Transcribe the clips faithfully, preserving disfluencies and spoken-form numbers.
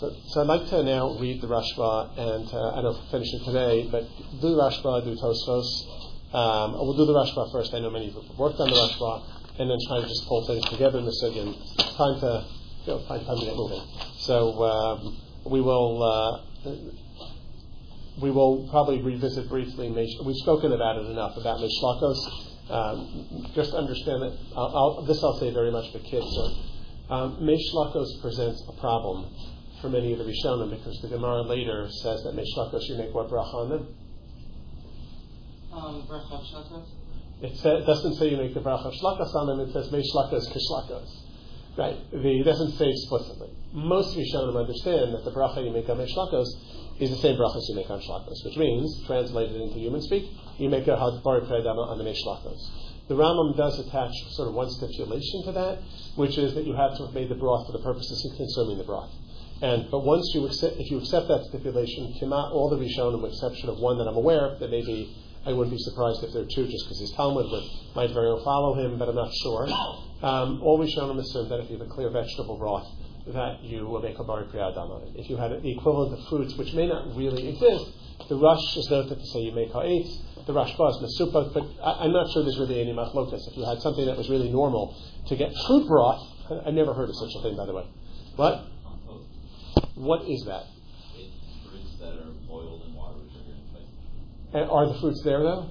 So, so I'd like to now read the Rashba, and uh, I don't know if we'll finish it today, but do the Rashba, do Tosfos. Um, we'll do the Rashba first. I know many of you have worked on the Rashba, and then try to just pull things together in the Sugya, and time to, you know, find time to get moving. So um, we will uh, we will probably revisit briefly. We've spoken about it enough about Mishlakos. Um, just understand that I'll, I'll, this I'll say very much for kids. So, um, Mishlakos presents a problem for many of the Rishonim, because the Gemara later says that Mishlakos, you make what bracha on them? Um, bracha shlakos. It, sa- it doesn't say you make the bracha shlakos on them. It says Mishlakos kishlakos. Right? The, it doesn't say explicitly. Most Rishonim understand that the bracha you make on Mishlakos is the same brachas you make on shlakos, which means, translated into human speak, you make a hadbar predama on the Mishlakos. The Rambam does attach sort of one stipulation to that, which is that you have to have made the broth for the purposes of consuming the broth. And but once you accept, if you accept that stipulation, Kima, all the Rishonim, with the exception of one that I'm aware of, that maybe I wouldn't be surprised if there are two, just because his Talmud would, might very well follow him, but I'm not sure. Um, all Rishonim assume that if you have a clear vegetable broth, that you will make a bari priyadam on it. If you had the equivalent of fruits, which may not really exist, the Rush is noted to say you make ha'etz, the Rashba is mesupah, but I, I'm not sure there's really any machlokas. If you had something that was really normal to get fruit broth, I, I never heard of such a thing, by the way. What? What is that? It's fruits that are boiled in water with sugar and spice. And are the fruits there though?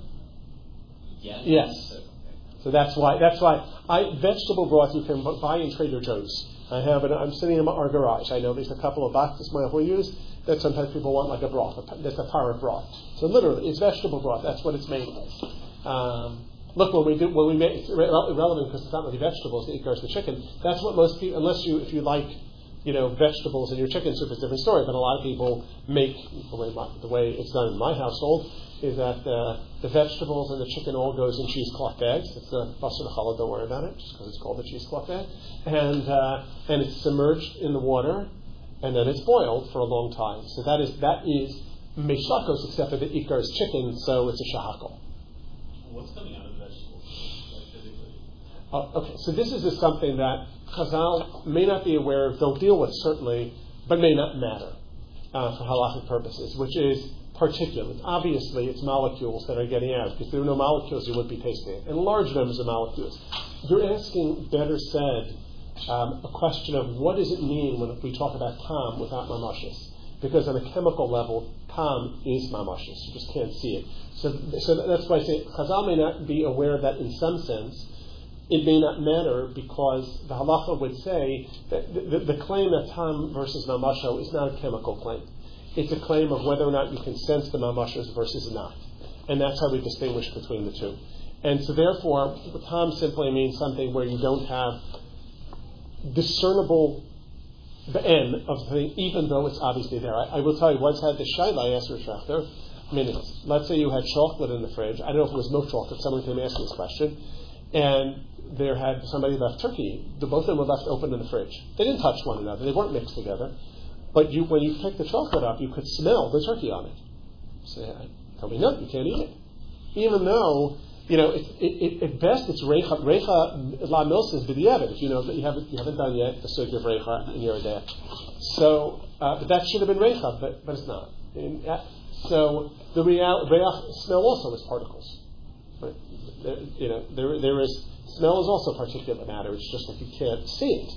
Yes. Yes. Okay. So that's why. That's why I vegetable broth you can buy in Trader Joe's. I have it. I'm sitting in our garage. I know there's a couple of boxes my we use that sometimes people want like a broth. That's a parrot broth. So literally, it's vegetable broth. That's what it's made of. Um, look, when we do, when we make it's irrelevant because it's not really vegetables. The ikar is the chicken. That's what most people, unless you, if you like, you know, vegetables in your chicken soup, it's a different story. But a lot of people make the way my, the way it's done in my household is that uh, the vegetables and the chicken all goes in cheesecloth bags. It's a basar challah, don't worry about it, just because it's called a cheesecloth bag. And uh, and it's submerged in the water, and then it's boiled for a long time. So that is that is Mishlakos, except for the ikar is chicken, so it's a shahakal. What's coming out of the vegetables, like physically? Uh, okay, so this is just something that Chazal may not be aware of, they'll deal with certainly, but may not matter uh, for halachic purposes, which is particulates. Obviously, it's molecules that are getting out. If there were no molecules, you wouldn't be tasting it. And large numbers of molecules. You're asking, better said, um, a question of what does it mean when we talk about tam without mamashis? Because on a chemical level, tam is mamashis. You just can't see it. So, so that's why I say Chazal may not be aware of that in some sense. It may not matter because the halacha would say that the, the, the claim that tam versus mamasho is not a chemical claim. It's a claim of whether or not you can sense the mamashos versus not. And that's how we distinguish between the two. And so therefore, tam simply means something where you don't have discernible the end of the thing, even though it's obviously there. I, I will tell you, once I had the shaila, I asked Rosh Hashanah, I mean, it's, let's say you had chocolate in the fridge. I don't know if it was milk chocolate. Someone came ask me this question. And there had somebody left turkey. The both of them were left open in the fridge. They didn't touch one another. They weren't mixed together. But you, when you picked the chocolate up, you could smell the turkey on it. So I tell me, no, you can't eat it. Even though, you know, it, it, it, at best it's reicha, reicha la milsa is b'diavad. If you know that you haven't, you haven't done yet the sugi of reicha in your day. So, uh, but that should have been reicha, but, but it's not. And, uh, so the real, reach smell also is particles. Right? There, you know, there, there is, smell is also particulate matter. It's just that you can't see it.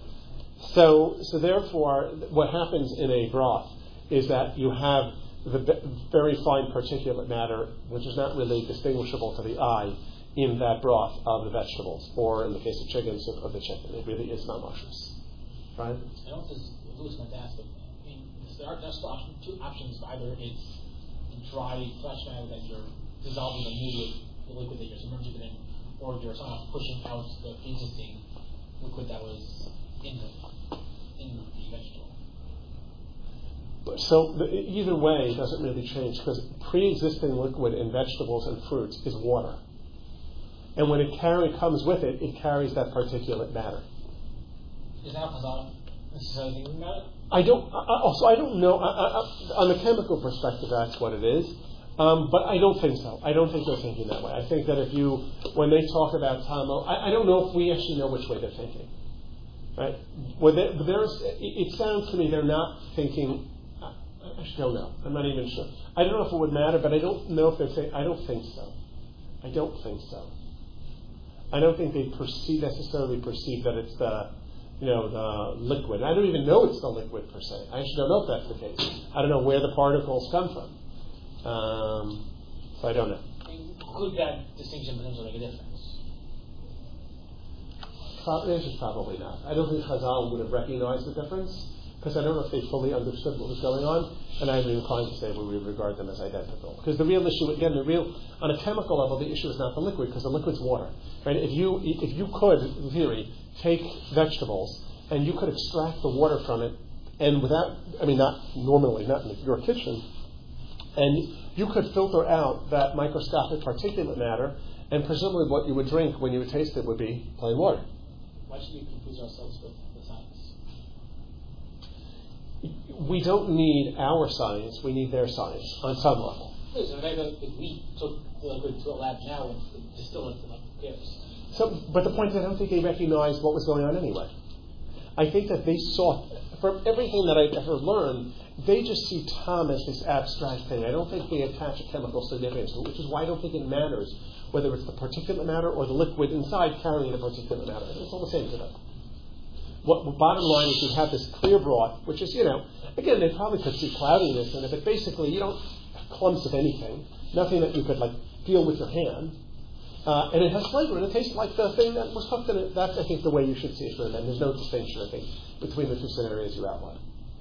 So, so therefore, what happens in a broth is that you have the very fine particulate matter, which is not really distinguishable to the eye, in that broth of the vegetables, or in the case of chicken, soup of the chicken. It really is mamashos. Right? I don't think Louis meant to ask, but I mean, there are just two options. Either it's dry flesh matter that you're dissolving the liquid, the liquid that you're submerging it in, or you're somehow pushing out the existing liquid that was in the, in the vegetable. So the, either way it doesn't really change, because pre-existing liquid in vegetables and fruits is water. And when it carry, comes with it, it carries that particulate matter. Is that Chazal necessarily thinking about it? I don't. I, also, I don't know. I, I, on the chemical perspective, that's what it is. Um, but I don't think so. I don't think they're thinking that way. I think that if you, when they talk about tamo, I, I don't know if we actually know which way they're thinking. Right? Well, they, there's, it, it sounds to me they're not thinking. I, I actually don't know. I'm not even sure. I don't know if it would matter, but I don't know if they're saying. I don't think so. I don't think so. I don't think they perceive necessarily perceive that it's the, you know, the liquid. I don't even know it's the liquid per se. I actually don't know if that's the case. I don't know where the particles come from. Um, so I don't know. Could that distinction potentially make a difference? The answer is probably not. I don't think Chazal would have recognized the difference, because I don't know if they fully understood what was going on, and I'm inclined to say we would regard them as identical. Because the real issue, again, the real on a chemical level, the issue is not the liquid, because the liquid's water. Right? If you if you could, in theory, take vegetables and you could extract the water from it, and without, I mean, not normally, not in your kitchen, and you could filter out that microscopic particulate matter, and presumably what you would drink when you would taste it would be plain water. Why should we confuse ourselves with the science? We don't need our science, we need their science on some level. Please, so maybe if we took the liquid to a lab now and distill it, like, who cares? So, but the point is, I don't think they recognized what was going on anyway. I think that they saw, from everything that I've ever learned, they just see time as this abstract thing. I don't think they attach a chemical significance to it, which is why I don't think it matters whether it's the particulate matter or the liquid inside carrying the particulate matter. It's all the same to them. What the bottom line is, you have this clear broth, which is, you know, again, they probably could see cloudiness in it, but basically you don't have clumps of anything, nothing that you could, like, feel with your hand. Uh, and it has flavor, and it tastes like the thing that was cooked in it. That's, I think, the way you should see it for them. There's no distinction, I think, between the two scenarios you outlined.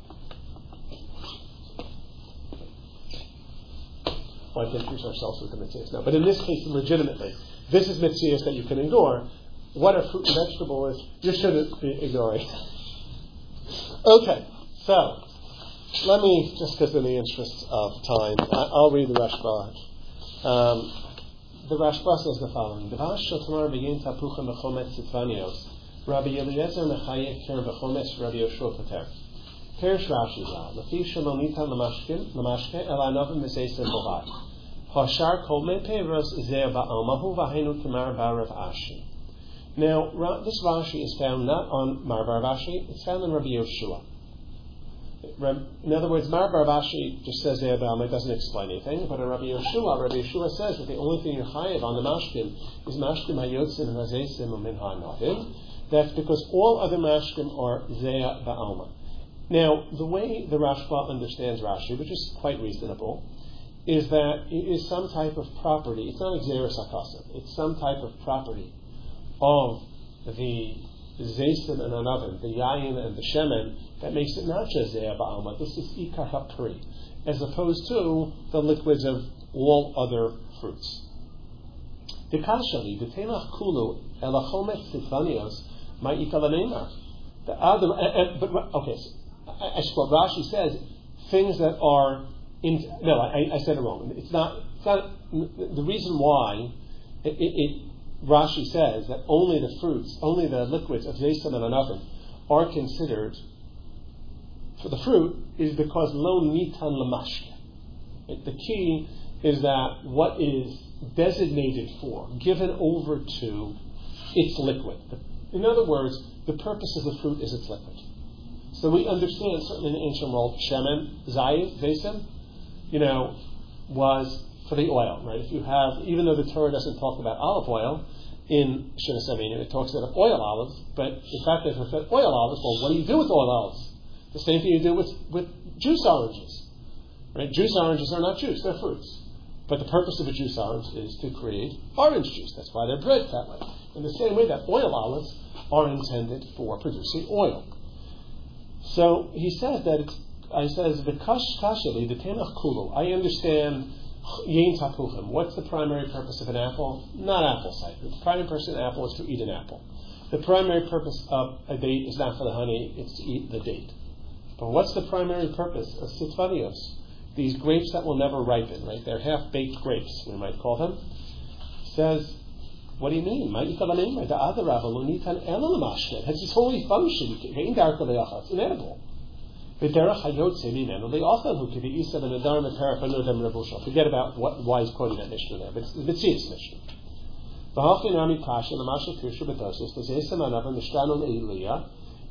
Well, I can confuse ourselves with the mitzias now. But in this case, legitimately, this is mitzias that you can ignore. What a fruit and vegetable is, you shouldn't be ignoring. Okay, so let me, just because in the interest of time, I'll read the Rashba. Um, the Rashba says the following: Devash shotamar beyin tapuchem bechometz sitvanios, Rabbi Eliezer mechayek keren bechometz Rabbi Yoshua pater. Perish Rashi Zal, Lafi Shalomita Lamashkin, Lamashke, Elanovim Meseisim Bovad. Hashar Kol Me Peiros Zeh Ba'almahu Vahenu Tamar Barav Ashi. Now, this Rashi is found not on Mar Barav Ashi, it's found in Rabbi Yoshua. In other words, Mar Barav Ashi just says Zeh Ba'alma, it doesn't explain anything, but in Rabbi Yoshua, Rabbi Yoshua says that the only thing you're chayav on the Mashkin is Mashkim HaYotzim and HaZeisim and Min HaNavim. That's because all other Mashkim are Zeh Ba'alma. Now, the way the Rashba understands Rashi, which is quite reasonable, is that it is some type of property. It's not Xeris HaKasim. It's some type of property of the Zaysim and Anavim, the Yayin and the Shemen, that makes it not just Ze'ah Ba'alma. This is Ikar HaPri, as opposed to the liquids of all other fruits. The Kashali, the Tenach Kulu, Elachomet Sifanios, Ma'ita Laneimar. The other, but okay, so I, I suppose Rashi says things that are in. No, I, I said it wrong. It's not. It's not the reason why it, it, it. Rashi says that only the fruits, only the liquids of Zaysim and Anavim are considered for the fruit is because lo nitan lamashke. The key is that what is designated for, given over to, its liquid. In other words, the purpose of the fruit is its liquid. So we understand, certainly in the ancient world, shemen, zayit, zaysim, you know, was for the oil, right? If you have, even though the Torah doesn't talk about olive oil in Shina Savinim, it talks about oil olives, but in fact, if it's oil olives, well, what do you do with oil olives? The same thing you do with, with juice oranges, right? Juice oranges are not juice, they're fruits. But the purpose of a juice orange is to create orange juice. That's why they're bred that way. In the same way that oil olives are intended for producing oil. So he says that it's, I says the kash kasheli the tenach kulu. I understand yin tapuchim. What's the primary purpose of an apple? Not apple cider. The primary purpose of an apple is to eat an apple. The primary purpose of a date is not for the honey; it's to eat the date. But what's the primary purpose of sitvanios? These grapes that will never ripen, right? They're half-baked grapes, we might call them. Says, what do you mean? It has its holy function. It's inedible. Forget about what, why he's quoting that Mishnah there, but it's the Mitzias Mishnah.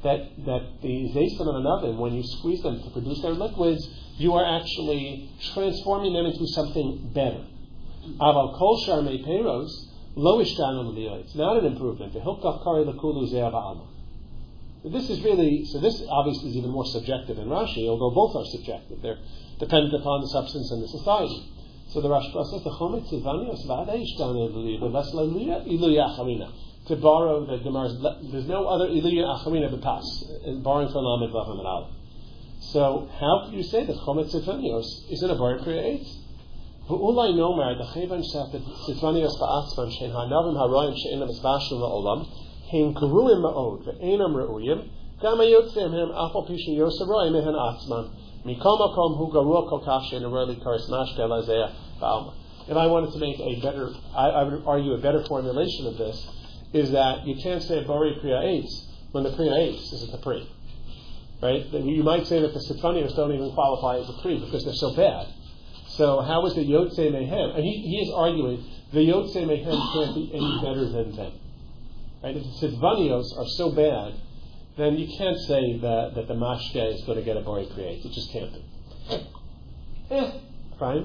that that the zaysim in an oven, when you squeeze them to produce their liquids, you are actually transforming them into something better. Aval kol sharmei peiros lo ishtanu l'liyot. It's not an improvement. The hilkach kari l'kulu ze'ava alma. This is really, so this obviously is even more subjective than Rashi, although both are subjective. They're dependent upon the substance and the society. So the Rashi says, the chometz ivanios v'adei ishtanu l'liyot v'les l'iluyah acharina. To borrow the Gemara's, there's no other iluyah acharina b'pas, borrowing from Lamed Vav and Aleph. So how could you say that chometz ivanios isn't a bar priya eitz? V'ulai nomar the chevan shat ivanios ba'atzman shein hanavim haroyim she'enam esbashim la'olam Hein karuim ma'od ve'enam re'uyim gam hayotzim him afal pishin yosaroyim ehen atzman mikol makom hu garua kol kach she'en aroli karis mashke lazeh ba'alma. If I wanted to make a better, I, I would argue a better formulation of this is that you can't say bari priya eitz when the priya eitz isn't the pri. Right? You might say that the Sifanios don't even qualify as a pri because they're so bad. So how is the Yotzei Mehem? And he, he is arguing the Yotzei Mehem can't be any better than them. Right? If the Sifanios are so bad, then you can't say that, that the Mashke is going to get a Bori Create. It just can't be. Eh, fine.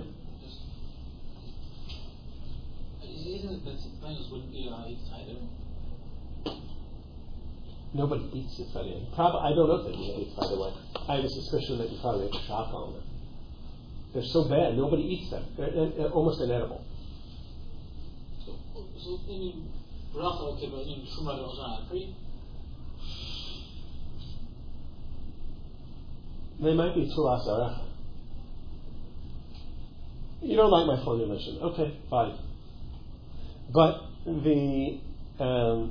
Isn't it that Sifanios wouldn't be on either? Nobody eats Sifanios. Probably, I don't know if they eat, by the way. I have a suspicion that you probably make a shock on them. They're so bad, nobody eats them. They're, they're almost inedible. So, so in bracha, okay, but in Shumra, there was not free? They might be tulas arecha. You don't like my formulation. Okay, fine. But the... Um,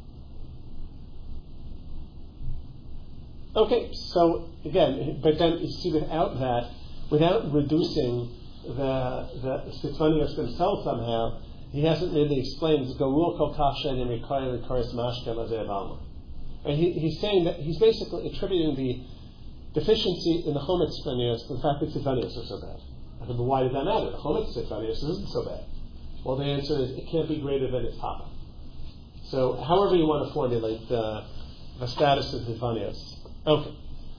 okay, so again, but then you see without that, without reducing the the Sifanios themselves somehow, he hasn't really explained Garul Kol Kashen and Rikari Rikaris Mashkel Azeh Balma. And he, he's saying that he's basically attributing the deficiency in the Chometz Sifanios to the fact that Sifanios are so bad. I said, but why does that matter? The Chometz Sifanios isn't so bad. Well, the answer is it can't be greater than its papa. So, however you want to formulate the, the status of Sifanios. Okay.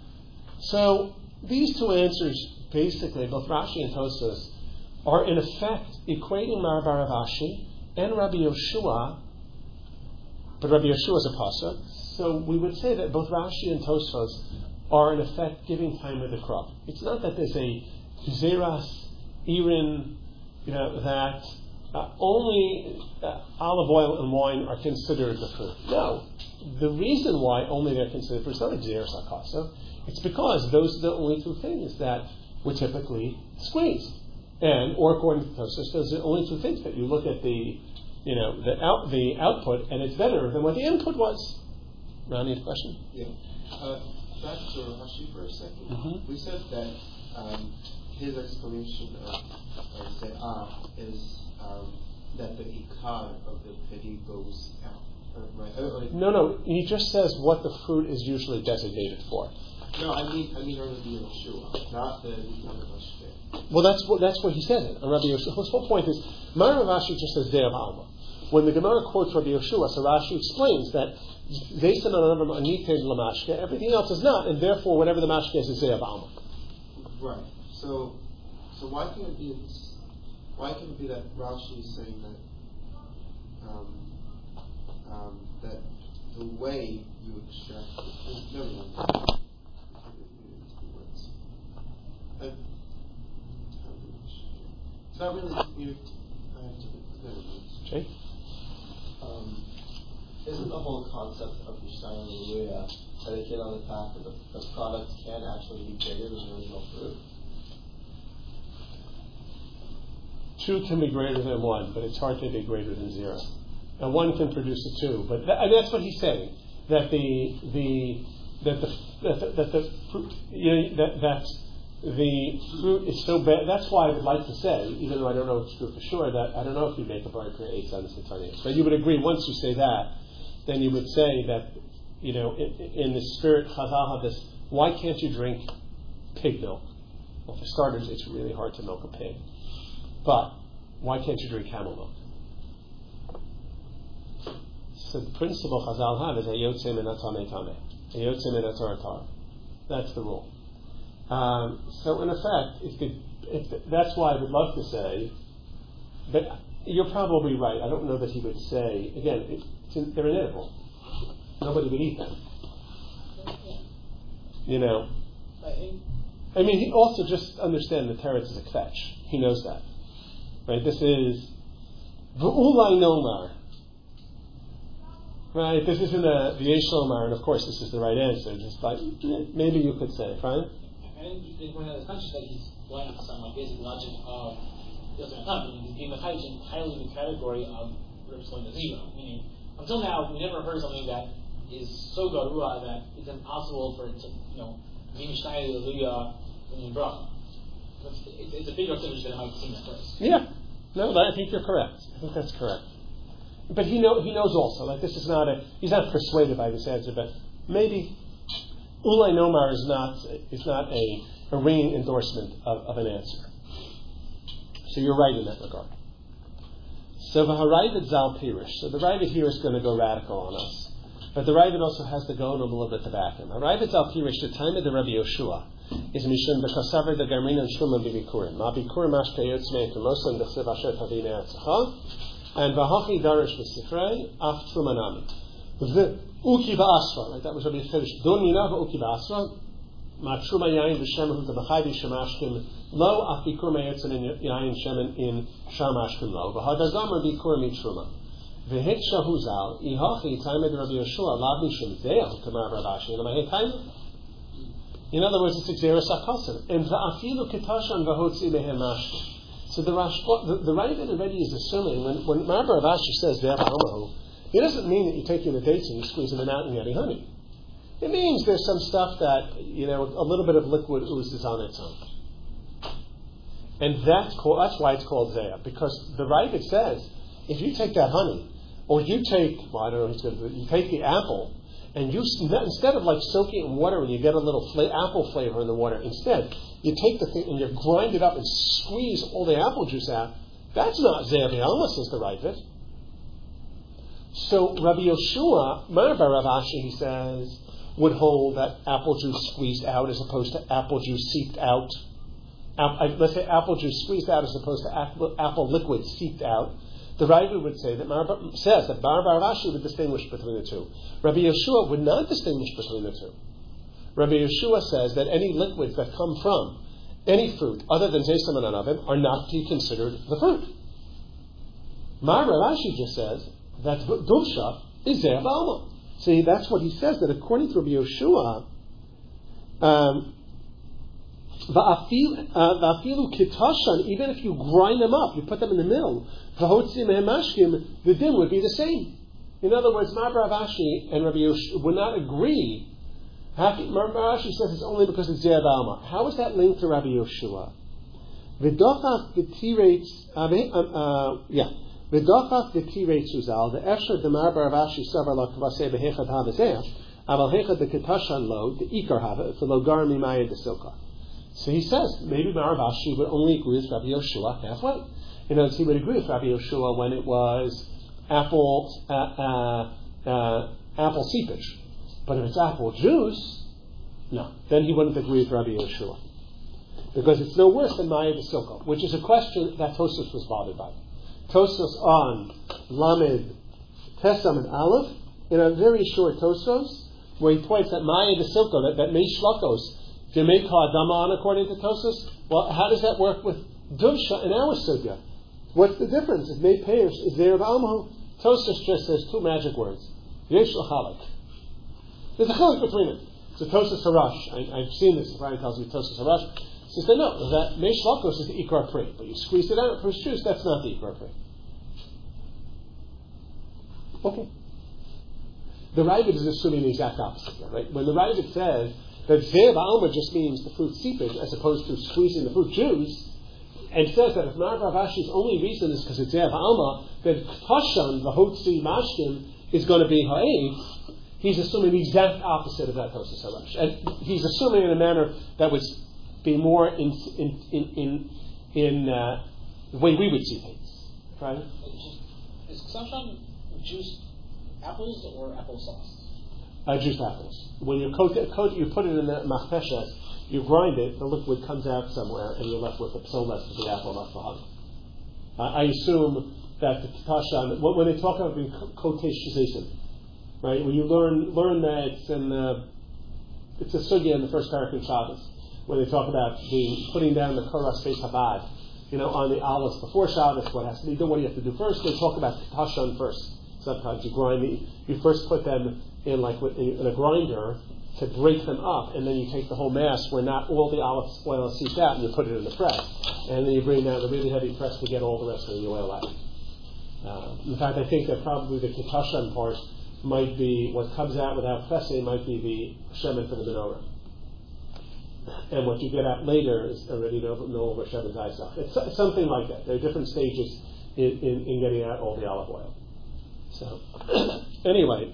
So, these two answers, basically, both Rashi and Tosfos, are in effect equating Mar Bar Rav Ashi and Rabbi Yoshua, but Rabbi Yoshua is a pasuk. So we would say that both Rashi and Tosfos are in effect giving time with the crop. It's not that there's a Zeras, Irin, you know, that uh, only uh, olive oil and wine are considered the fruit. No. The reason why only they're considered fruit is not like Zeras Akasa. It's because those are the only two things that we typically squeeze. And, or according to Tosfos, those are the only two things that you look at the, you know, the out, the output, and it's better than what the input was. Ronnie, a question? Yeah. Uh, back to Rashi for a second. Mm-hmm. We said that um, his explanation of uh, say ah is um, that the ikad of the pedi goes out. Right? Uh, like, no, no. He just says what the fruit is usually designated for. No, I mean, I mean, Rabbi Yoshua, not the ikad of Mashke. Well, that's what that's what he said. And Rabbi Yoshua, his whole point is, Mar Rav Ashi just says Ze'av Alma. When the Gemara quotes Rabbi Yoshua, so Rashi explains that everything else is not, and therefore whatever the mashke is is Ze'av Alma. Right. So, so why can it be? Why can it be that Rashi is saying that um, um, that the way you extract the fruit? Never mind. I, it's not really weird. I have to never mind. Jay? Um, isn't the whole concept of Yishtayim Hallelujah predicated on the fact that the, the product can actually be bigger than the original fruit? Two can be greater than one, but it's hard to be greater than zero. And one can produce a two, but that, and that's what he's saying. That the the that the that the, that the fruit, you know, that that's the fruit is so bad. That's why I would like to say, even though I don't know if it's true for sure, that I don't know if you make a bar for eight on the Sifanios. But you would agree once you say that, then you would say that, you know, in, in the spirit, Chazal have this. Why can't you drink pig milk? Well, for starters, it's really hard to milk a pig. But why can't you drink camel milk? So the principle Chazal have is a yotzei min hatamei tamei. Yotzei min Torah. That's the rule. Um, so in effect, it could, if, that's why I would love to say, but you're probably right. I don't know that he would say, again, it, it's in, they're inedible. Nobody would eat them. You know? I mean, he also just understand the teretz is a kvetch. He knows that. Right? This is v'ulai nomar. Right? This isn't a the Yesh Lomar, and of course this is the right answer. Just like, maybe you could say, right? I think one of the conscious that he's going to some like basic logic of Yosef Hatam, he's being entirely in the category of Ribs going to zero. Meaning, until now, we never heard something that is so garua that it's impossible for it to, you know, be Mishnai Hallelujah in Bracha. It's, it's a bigger thing than it might seem at first. Yeah. No, I think you're correct. I think that's correct. But he know he knows also, like this is not a he's not persuaded by this answer, but maybe Ulai Nomar is not is not a, a ringing endorsement of, of an answer. So you're right in that regard. So the Harayvid Zal Pirish. So the Ravid here is going to go radical on us. But the Ravid also has to go in a little bit to back him. Harayvid Zal Pirish, the time of the Rabbi Yoshua, is Mishum B'Chasaver the Garmin and Shuman B'Bikurim. Ma Bikurim Ashke Yotzmei Kemosan B'Chsev Asher Tavine Atzacha. And Vahachi Darish V'Sifrei Af Trumanami. The Uki Ba'asra, right? That was Rabbi Chirish. Don Yinav Uki Ba'asra. Ma Truma Yain V'Shem Hu T'Bachaydi Shemashkim Lo Af Bikur Me'etzin in Yain Shemen in Shamashkim Lo. V'Hadar Gomer Bikur Mi Truma. V'Hit Shahuzal Ihachi Taimed Rabbi Yoshua Lav Mishum Zeil Kamar Ravashi and Mahei Taimed. In other words, it's Xeris HaKosim. And V'Afilu Kitashan V'Hotzi Mehem Mashkim. So the Rash, the, the Ravid already is assuming when when Marbar Ravashi says Ve'ach Almahu, it doesn't mean that you're taking the dates and you're squeezing them out and getting honey. It means there's some stuff that, you know, a little bit of liquid oozes on its own. And that's called, that's why it's called Zayah, because the Ravid says, if you take that honey, or you take, well, I don't know who's going to do it, you take the apple, and you, instead of like soaking it in water and you get a little fla- apple flavor in the water, instead, you take the thing and you grind it up and squeeze all the apple juice out. That's not Zeh B'Alma, says the Ravid. So Rabbi Yoshua, Marbar Ravashi, he says, would hold that apple juice squeezed out as opposed to apple juice seeped out. App, let's say apple juice squeezed out as opposed to apple, apple liquid seeped out. The Ravid would say that Marbar says that Marbar Ravashi would distinguish between the two. Rabbi Yoshua would not distinguish between the two. Rabbi Yeshua says that any liquids that come from any fruit other than Zaysaman and Anavim are not to be considered the fruit. Mar Ravashi just says that Duvsha is Zeh B'Alma. See, that's what he says, that according to Rabbi Yeshua, um, Va'afilu kitashan, even if you grind them up, you put them in the mill, V'hotzi mehem mashkim, the din would be the same. In other words, Mar Ravashi and Rabbi Yeshua would not agree. Rashi says it's only because it's Zeh B'Alma. How is that linked to Rabbi Yoshua? V'dochach v'tiretz, yeah, v'dochach v'tiretz uzal, the Efshar Demar Ravashi Savar La Kavaseh Behechad Havazeh, Aval Hechad the Ketashan Lo, the Ikar Hava, the Logar Mimaya de Silka. So he says maybe Mar Ravashi would only agree with Rabbi Yoshua halfway. In other words, he would agree with Rabbi Yoshua when it was apple uh, uh, uh, apple seepage. But if it's apple juice, no. Then he wouldn't agree with Rabbi Yeshua. Because it's no worse than Maya B'Silko, which is a question that Tosfos was bothered by. Tosfos on Lamed, Tesam, and Aleph, in a very short Tosfos, where he points at Maya B'Silko, that, that Mei Shlokos, Demei Ka'adama on according to Tosfos. Well, how does that work with Duvsha in our Sugya? What's the difference? If Mei Peirs is there of Almahu, Tosfos just says two magic words. Yesh L'Chalak. There's a chiluk between it. So Tosas Harash, I, I've seen this, the Ryan tells me Tosas Harash, says that no, that Meish Lakos is the Ikar Pri, but you squeeze it out for his juice, that's not the Ikar Pri. Okay. The Ravid is assuming the exact opposite, right? When the Ravid says that Zeh B'Alma just means the fruit seepage as opposed to squeezing the fruit juice, and says that if Mar Ravashi's only reason is because it's Zeh B'Alma, then Tashan, the Hotzi Mashkim, is going to be Ha'ev. He's assuming the exact opposite of that Tosas Harash. And he's assuming in a manner that would be more in in in in, in uh, the way we would see things. Right? Is consumption juice apples or applesauce? uh, juiced apples. When you coat it, coat, you put it in the machpeshes, you grind it, the liquid comes out somewhere, and you're left with the psolas of the apple left behind. Uh, I assume that the Tashan, when they talk about being koteshization, right? When you learn learn that it's in the, it's a sugya in the first parak in Shabbos, when they talk about the putting down the koras beis habad, you know, on the olives before Shabbos, what has to be done, what do you have to do first? They talk about Tashan first. Sometimes you grind the, you first put them in like in a grinder to break them up, and then you take the whole mass where not all the olive oil is seeped out, and you put it in the press, and then you bring down the really heavy press to get all the rest of the oil out. Uh, in fact, I think that probably the kitashan part might be what comes out without pressing might be the shemen for the menorah, and what you get out later is already no no over shemen zaysach. It's, it's something like that. There are different stages in, in, in getting out all the olive oil. So anyway.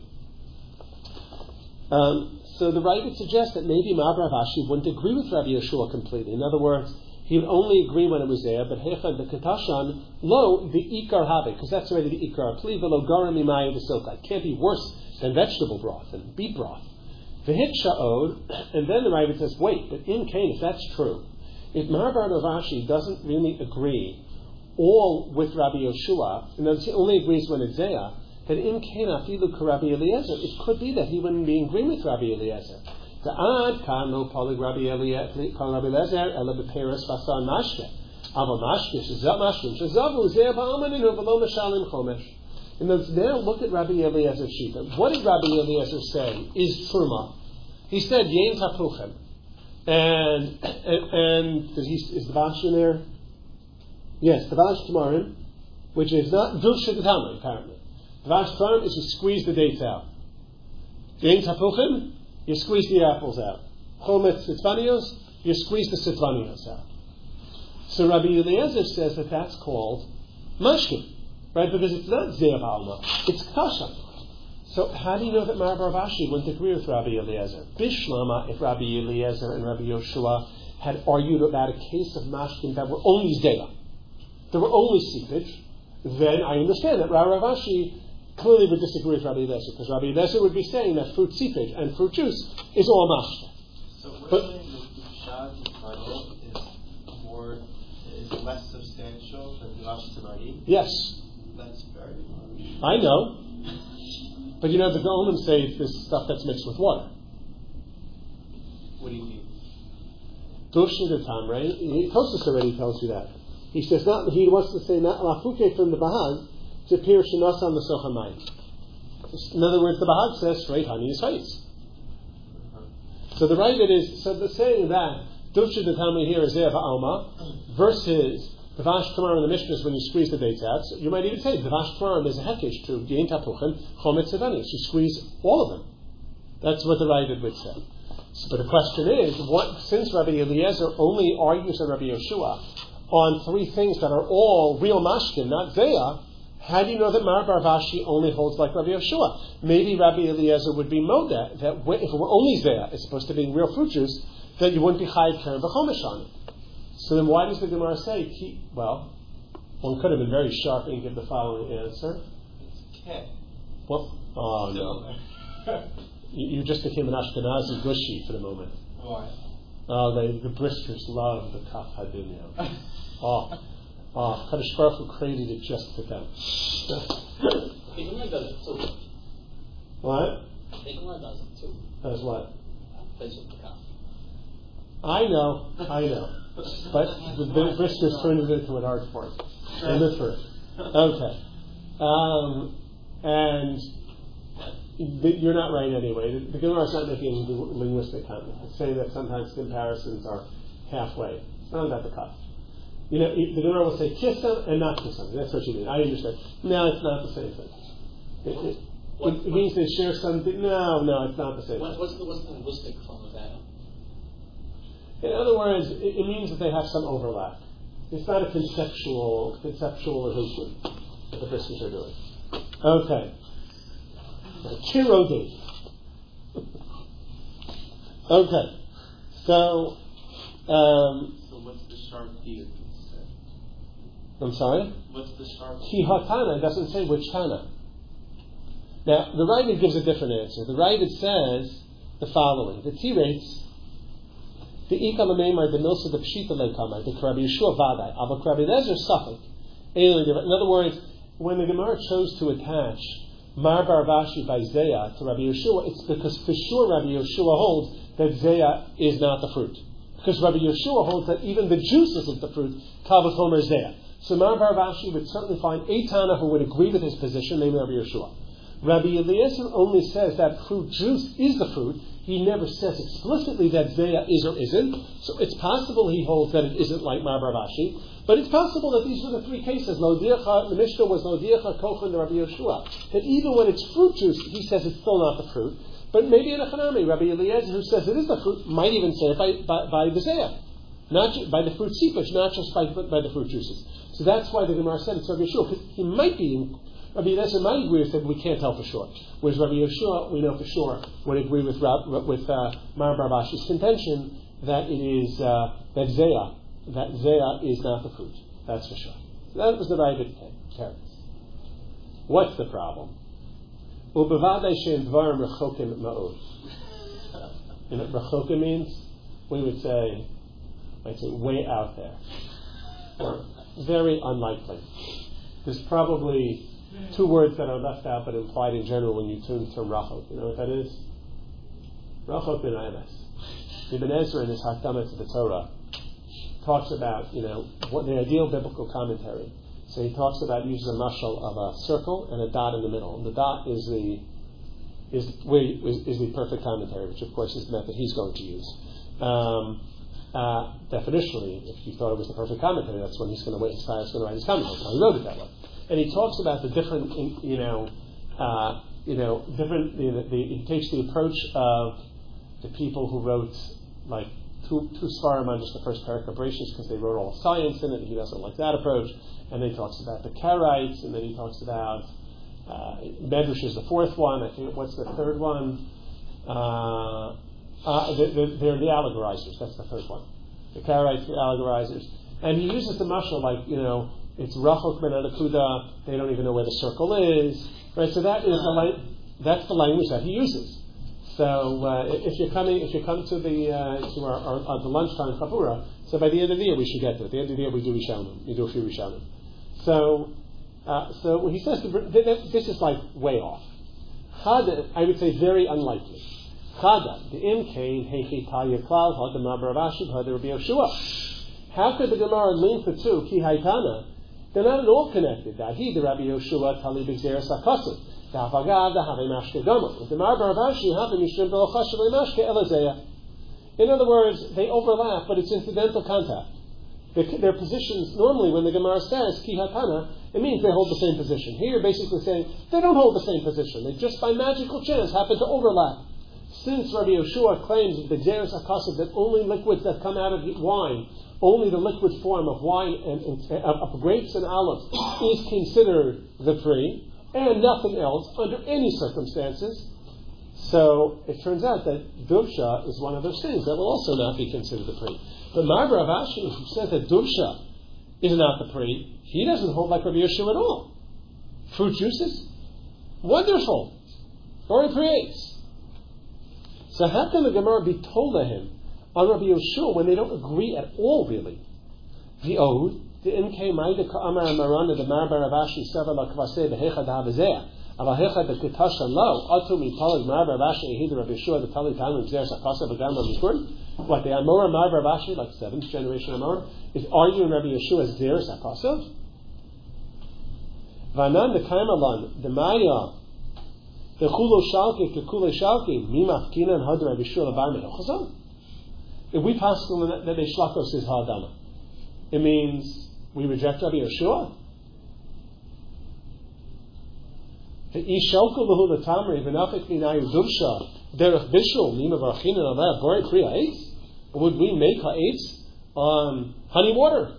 Um, So the Rai would suggest that maybe Rav Ashi wouldn't agree with Rabbi Yeshua completely. In other words, he would only agree when it was there, but Hecha the Katashan, lo, the Ikar Habe, because that's already the Ikar. Pli velo garam imaya v'silka. It can't be worse than vegetable broth and beet broth. V'hit sha'od, and then the Rai says, wait, but in Cain, if that's true, if Rav Ashi doesn't really agree all with Rabbi Yeshua, and he only agrees when it's there, that in Kena Filu Rabbi Eliezer, it could be that he wouldn't be in agreement with Rabbi Eliezer. The Ad Kano Polig Rabbi Eliezer, Ela Beperes Basan Mashke. Ava Mashke, Shazab Mashke, Shazavu Zeh Ba'amaninu V'lo Mashalim Chomesh. And then now look at Rabbi Eliezer's sheet. What did Rabbi Eliezer say is Truma? He said, Yein Tapuchem. And, and, and is the Bash in there? Yes, the Bash Tamarim, which is not Dusha Tamar, apparently. Dvash Tamarim is you squeeze the dates out. Yein Tapuchim, you squeeze the apples out. Chometz Sitvanios, you squeeze the Sitvanios out. So Rabbi Eliezer says that that's called Mashkim, right? Because it's not Ze'av Alma, it's Kasha. So how do you know that Mar Bar Ashi wouldn't agree with Rabbi Eliezer? Bishlama, if Rabbi Eliezer and Rabbi Yoshua had argued about a case of Mashkim that were only Ze'av, there were only seepage, then I understand that Rav Ashi clearly would disagree with Rabbi Eliezer, because Rabbi Eliezer would be saying that fruit seepage and fruit juice is all mashke. So we're but, saying that the Shad is more, is less substantial than the Vash Tamari? Yes. That's very large. I know. But you know, the Golim say this stuff that's mixed with water. What do you mean? Dusha the Tamre, Tosus already tells you that. He says not. He wants to say not lafuke from the Bahag to appear shenasan the sochamayim. In other words, the Bahag says straight honey is face. So the right it is. So the saying that dusha the Tamre here is Ze'av Alma versus the Vash Tamar in the Mishnah when you squeeze the dates out. So you might even say the Vash Tamar is a hekesh to Yein Tapuchim Chometz Sevanius. You squeeze all of them. That's what the Ravid would say. So, but the question is, what since Rabbi Eliezer only argues on Rabbi Yeshua on three things that are all real mashkin, not zeya, how do you know that Mar Bar Ashi only holds like Rabbi Yeshua? Maybe Rabbi Eliezer would be moda that if it were only zeya, it's supposed to be real fruit juice, that you wouldn't be chayiv keren v'chomesh on it. So then why does the Gemara say, keep, well, one could have been very sharp and give the following answer. It's K. Well, oh no. you, you just became an Ashkenazi gushy for the moment. Why? Oh, they, the Briskers love the Kaf Hadinyo. Oh, oh, Kadosh Baruch Hu created it just for them. Ignorant does it too. What? Ignorant does it too. Does what? Plays with the cup. I know, I know. But the Briskers turned it into an art form. They live for it. Okay. Um, and you're not right anyway. The, the Gemara is not making a linguistic comment. It's saying that sometimes comparisons are halfway. It's not about the cup. You know, the Gemara will say kiss them and not kiss them. That's what you mean. I understand. No, it's not the same thing. It, it, what, it, it means they share something. No, no, it's not the same what, thing. What's the, what's the linguistic form of that? In other words, it, it means that they have some overlap. It's not a conceptual conceptualization that the Briskers are doing. Okay. Kirodi. Okay. So, um, So what's the sharp key? I'm sorry? What's the sharp Ki hatana doesn't say which Tana. Now, the Ravid gives a different answer. The Ravid says the following: the T-rates, the Ika Lamemar, the Milsa, the Pshita Leikamar, the Rabbi Yeshua Vadai, Abba Rabbi Lezer Suffolk. In other words, when the Gemara chose to attach Mar Bar Vashi by Zeya to Rabbi Yeshua, it's because for sure Rabbi Yeshua holds that Zeya is not the fruit. Because Rabbi Yeshua holds that even the juice isn't the fruit, Kavach Homer Zeya. So Mar Bar Vashi would certainly find a Tana who would agree with his position, namely Rabbi Yeshua. Rabbi Eliezer only says that fruit juice is the fruit. He never says explicitly that Zeya is or isn't. So it's possible he holds that it isn't like Mar Bar Vashi. But it's possible that these were the three cases. Lodiacha, the Mishnah was Lodiacha, Kochan, and Rabbi Yeshua. That even when it's fruit juice, he says it's still not the fruit. But maybe in a Chanami, Rabbi Eliezer, who says it is the fruit, might even say it by, by, by the Zeya. Not ju- by the fruit seepage, not just by, by the fruit juices. So that's why the Gemara said it's Rabbi Yeshua. Because he might be, Rabbi Eliezer might agree with it, we can't tell for sure. Whereas Rabbi Yeshua, we know for sure, would agree with with uh, Mar Bar Vashi's contention that it is uh, that Zeya, that Zeya is not the fruit. That's for sure. So that was the Ravid case. What's the problem? Ubevadai shein dvarim rechokim ma'od. You know what rechokim means? We would say, I'd say way out there, or very unlikely. There's probably two words that are left out but implied in general when you turn the term rachok. You know what that is? Rachok bin Emes. Ibn Ezra in his Hakdama to the Torah talks about, you know, what the ideal biblical commentary. So he talks about uses a mashal of a circle and a dot in the middle. And the dot is the is is, is the perfect commentary, which of course is the method he's going to use. Um, uh, definitionally, if you thought it was the perfect commentary, that's when he's going to wait. He's going to write his commentary. So he wrote it that way. And he talks about the different, you know, uh, you know, different. You know, the, he takes the approach of the people who wrote like two two svarim on just the first parak of Bereshis because they wrote all science in it. And he doesn't like that approach. And then he talks about the Karaites, and then he talks about uh, Medrash is the fourth one. I think what's the third one? Uh, uh, the, the, they're the allegorizers. That's the third one. The Karaites, the allegorizers, and he uses the mashal like you know. It's rachok ben anakuda. They don't even know where the circle is, right? So that is the la- that's the language that he uses. So uh, if you're coming, if you come to the uh, to our, our, our the lunchtime chavura, so by the end of the year we should get to it. At the end of the year we do rishonim, we do a few rishonim. So uh, so he says this is like way off. Chada, I would say very unlikely. Chada, the imkain heichi taya klal had the Mar Bar Vashi had the Rabbi Yeshua. How could the Gemara link the two? Ki haitana. They're not at all connected. Dahi, the Rabbi Yeshua, Talib Xeris HaKasav. The Havagav, the Have Mashke Gama. With the Mar Bar Vashi, Have Mishrim Belochashav Mashke Elazeya. In other words, they overlap, but it's incidental contact. Their, their positions, normally when the Gemara says Ki Hatana, it means they hold the same position. Here, you're basically saying they don't hold the same position. They just by magical chance happen to overlap. Since Rabbi Yeshua claims the Xeris HaKasav that only liquids that come out of wine, only the liquid form of wine and, and of grapes and olives is considered the pri, and nothing else under any circumstances. So it turns out that dubsha is one of those things that will also not be considered the pri. But Mar Bar Vashi, who says that dubsha is not the pri, he doesn't hold like Rabbi Yeshua at all. Fruit juices, wonderful, or he creates. So how can the Gemara be told to him on Rabbi Yeshua when they don't agree at all, really? The Ode, the Imkei Maida Ka'amar Marana, the Mar Bar Vashi, Seva La Kvaseh, the Hecha Dahavazeh, Ava Hecha the Kitasha Lo, Atu Mi Palag Mar Bar Vashi, Ehid Rabbi Yeshua, the Tali Talim, Xer Sakasa, Vagam Rabbi What, the Amora Mar Bar Vashi, like seventh generation Amora, is arguing Rabbi Yeshua Xer Sakasa? Vanan the Kaimalan, the Maya, the Chulo Shalki, the Kule Shalki, Mimafkina and Hadra Rabbi Yeshua, the Bar Mehochazon. If we pass on that they shlakos is ha'adama, it means we reject Rabbi Yeshua. The ishalku l'hu l'tamri v'nafik minayu dubsha derech bishul nima v'achina aleh borei pri ha'etz. Would we make ha'etz on honey water?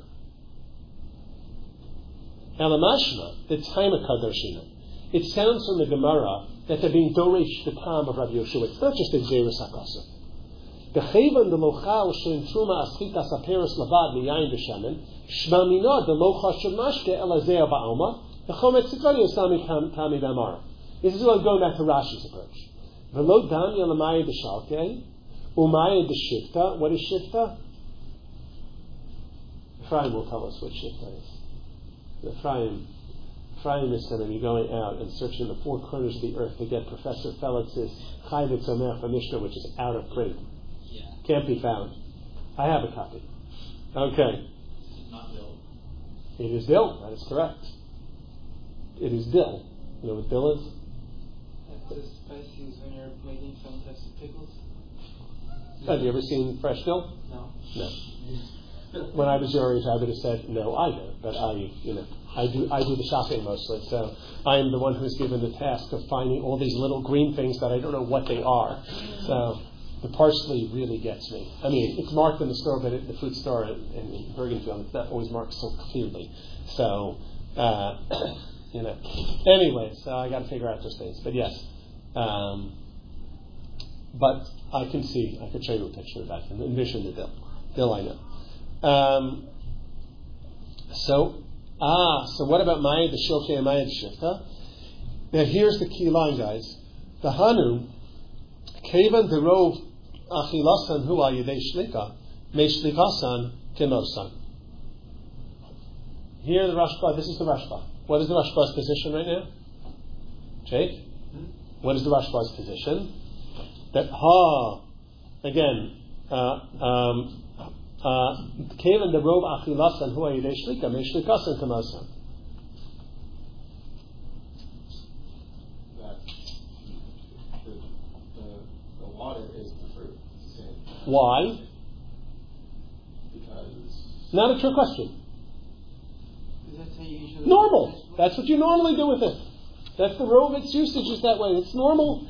Elamashma, the time of kadarshina. It sounds from the Gemara that they're being doresh the time of Rabbi Yeshua. It's not just a Xeris HaKasav. The Chevan the Lochal Shem Truma Aschitas Aperis Lavad Miyayin B'Shemen Shma Mina the Lochal Shem Mashke Elazea Ba'alma the Chomet Tzikari Osami Tami Damar. This is what I'm going back to Rashi's approach. V'lo damya l'maya d'shalke, u'maya d'shifta. What is shifta? Ephraim will tell us what shifta is. The Ephraim, Ephraim is going to be going out and searching the four corners of the earth to get Professor Felix's Chayvit Zomer from Mishnah, which is out of print. Yeah. Can't be found. I have a copy. Okay. It's not dill. It is dill. That is correct. It is dill. You know what dill is? That's as spicy as when you're making some types of pickles. Have you ever seen fresh dill? No. No. When I was your age, I would have said no either. But I, you know, I do I do the shopping mostly, so I am the one who's given the task of finding all these little green things that I don't know what they are. So the parsley really gets me. I mean, it's marked in the store, but at the food store in, in Bergenfield, it's not always marked so clearly. So, uh, you know. Anyway, so I got to figure out those things. But yes, um, but I can see. I could show you a picture of that and envision the dill. Dill, I know. Um, so, ah, so what about Maya the Shilke and Maya the Shifta? Now here's the key line, guys. The Hanu, Kevan the Rov Achilasan Hu Al Yedei Shlika, Me Shlikasan Kenosan. Here the Rashba, this is the Rashba. What is the Rashba's position right now? Jake? What is the Rashba's position? That, ha, again, uh, um, Kevan the Rov Achilasan Hu Al Yedei Shlika, Me Shlikasan Kenosan. Water is the fruit. Why? Because Not a true question. That's how you usually Normal. That's what you normally do with it. That's the role of its usage is that way. It's normal.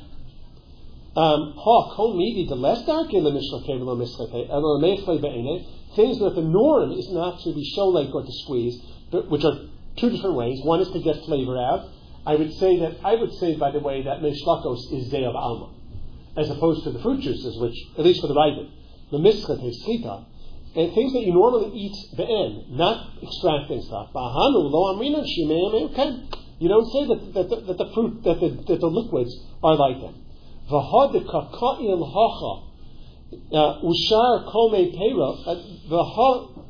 Ha kol midi the less dark in the mishlake v'lo mislake elo mechle be'ene. Things that the norm is not to be sholek or to squeeze, but which are two different ways. One is to get flavor out. I would say that I would say, by the way, that mishlakos is ze'av alma, as opposed to the fruit juices, which, at least for the Ravid, the mischat is slita, and things that you normally eat be'en, not extracting stuff. Ba'hanu lo amrina shimei okay. You don't say that, that, that, that the fruit, that the, that the liquids are like them. V'had the kaka'il hacha ushar kome pera v'had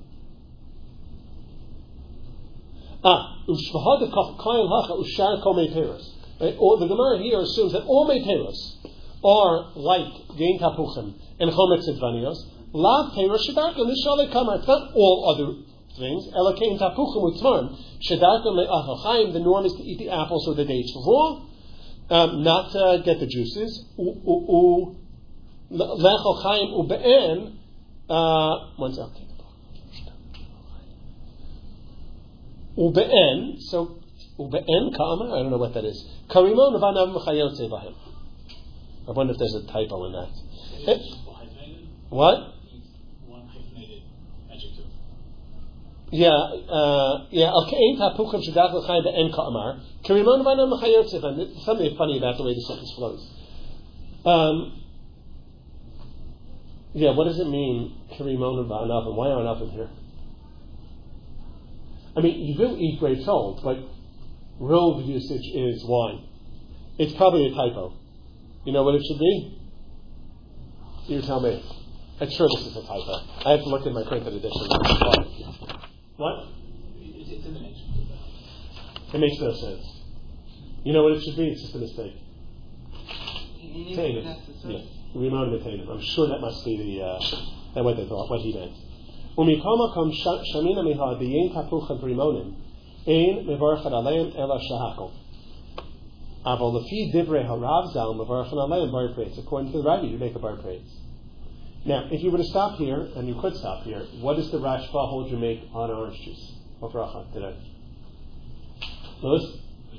ah v'had the kaka'il hacha ushar kome peras. The Gemara here assumes that all meperos are like Gein Tapuchim and Chometz Advanios. Lav Peros Shedarka Nishale Kamar. It's not all other things. Ela Gein Tapuchim Utmarn Shedarka Me'achal Chaim. The norm is to eat the apples or the dates raw, um, not to get the juices. U Lechal Chaim Ube'en. One second. Ube'en. So Ube'en Kamar. I don't know what that is. Karimon Vanav Mechayotze Bahem. I wonder if there's a typo in that. It, what? One hyphenated adjective. Yeah, uh, yeah. Okay, tapuchim shadach l'chaim be'en ka'amar. Kirimon v'anam l'chayotzev. There's something funny about the way the sentence flows. Um, yeah, what does it mean? Kirimon v'anam. Why are anavim here? I mean, you do eat grapes old, but rove usage is wine. It's probably a typo. You know what it should be? You tell me. I'm sure this is a typo. I have to look at my printed edition. What? It's in the nature. It makes no sense. You know what it should be? It's just a mistake. Tainted. Yeah. We know the tainted. I'm sure that must be the uh, that what they thought, what he meant. Umikama kom shamina miha diyin tapucha brimonim ein mevarchat aleim ela shahakol. According to the Rabbi, you make a bar praise. Now, if you were to stop here, and you could stop here, what does the Rashba hold you make on orange juice? What bracha today? Louis?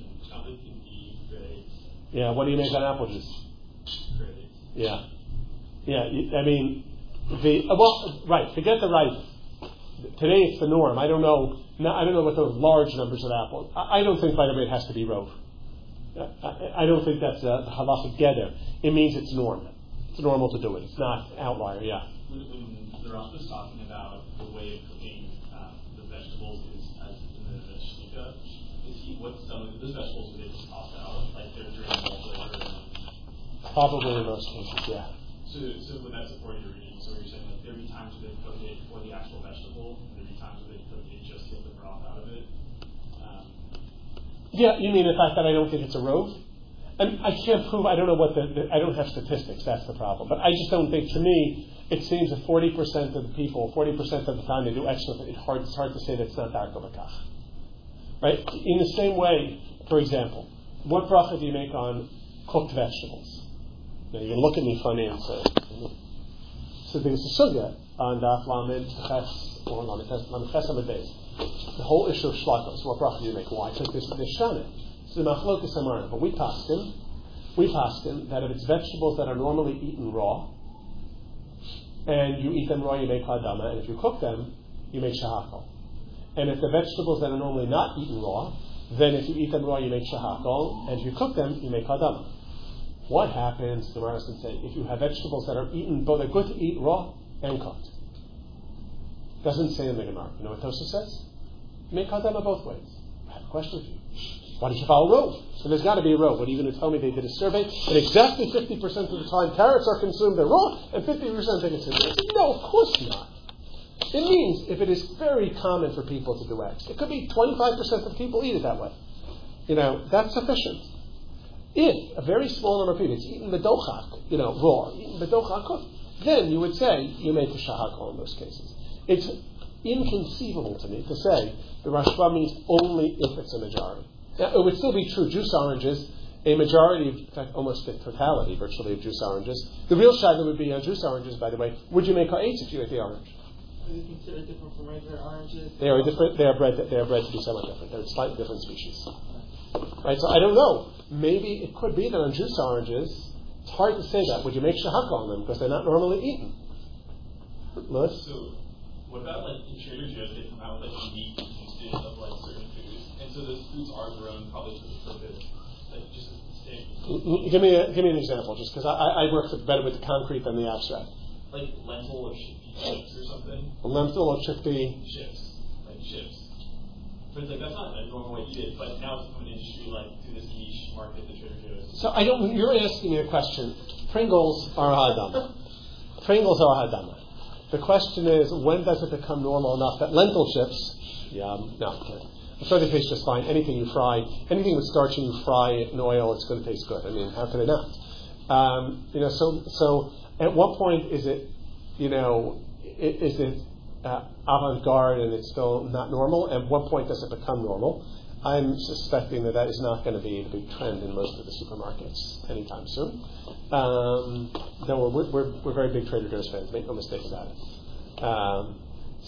Yeah, what do you make on apple juice? Yeah. Yeah, I mean, the, well, right, forget the right. Today it's the norm. I don't know, I don't know what those large numbers of apples. I don't think, by the way, it has to be rove. I don't think that's a halachic gather. It means it's norm. It's normal to do it. It's not outlier. Yeah. When, when the Rosh was talking about the way of cooking uh, the vegetables is as in the shnika, is he what's done with those vegetables? Would they just toss out like they're during Probably in most cases, yeah. So, so would that support your reading? So you're saying like there'd be times where they cook it for the actual vegetable, and there'd be times where they cook it just to get the broth out of it? Um, Yeah, you mean the fact that I don't think it's a rove? And I can't prove, I don't know what the, the, I don't have statistics, that's the problem. But I just don't think, to me, it seems that forty percent of the people, forty percent of the time they do excellent, it's hard, it's hard to say that it's not darko b'kach. Right? In the same way, for example, what bracha do you make on cooked vegetables? Now you can look at me funny and say, so there's a sugya on Daf Lamed Ches, or Lamed Ches Lamed Beis. The whole issue of shlakos, what bracha do you make? Why? Because there's, there's shana. So the machlokas amar, but we paskin, we paskin that if it's vegetables that are normally eaten raw, and you eat them raw, you make hadama, and if you cook them, you make shahakol. And if the vegetables that are normally not eaten raw, then if you eat them raw, you make shahakol, and if you cook them, you make hadama. What happens, the Gemara can say, if you have vegetables that are eaten, both are good to eat raw and cooked? Doesn't say in the Gemara. You know what Tosa says? Make hadama both ways. I have a question for you. Why did you follow rove? So there's got to be a rove. What are you going to tell me? They did a survey, and exactly fifty percent of the time carrots are consumed, they're raw, and fifty percent they consume. No, of course not. It means if it is very common for people to do X, it could be twenty-five percent of people eat it that way. You know, that's sufficient. If a very small number of people, it's eaten bedochak, you know, raw, eaten bedochak cooked, then you would say you make a shahakol in those cases. It's inconceivable to me to say the Rashba means only if it's a majority. Now, it would still be true, juice oranges, a majority, in fact, almost the totality, virtually, of juice oranges. The real shaila would be on juice oranges, by the way. Would you make ha'etz if you ate the orange? Are they considered different from regular oranges? They are different. They are bred. They are bred to be somewhat different. They're slightly different species, right? So I don't know. Maybe it could be that on juice oranges, it's hard to say that. Would you make shahak on them because they're not normally eaten? Lewis? So, what about like in Trader Joe's? They come out with like unique uses of like certain foods, and so those foods are grown probably for the purpose, like just the same. Give me a, give me an example, just because I, I work better with the concrete than the abstract. Like lentil or chickpea chips or something. A lentil or chickpea Chips, like chips. But it's like that's not a normal way to eat it. But now it's becoming an industry like through this niche market, the Trader Joe's. So I don't. You're asking me a question. Pringles are hadama. Pringles are hadama. The question is, when does it become normal enough that lentil chips? Yum. No, I'm sure they taste just fine. Anything you fry, anything with starch and you fry it in oil, it's going to taste good. I mean, how can it not? Um, you know, so so at what point is it, you know, is it uh, avant-garde and it's still not normal? At what point does it become normal? I'm suspecting that that is not going to be a big trend in most of the supermarkets anytime soon. Um, no, we're, we're, we're very big Trader Joe's fans, make no mistake about it. Um,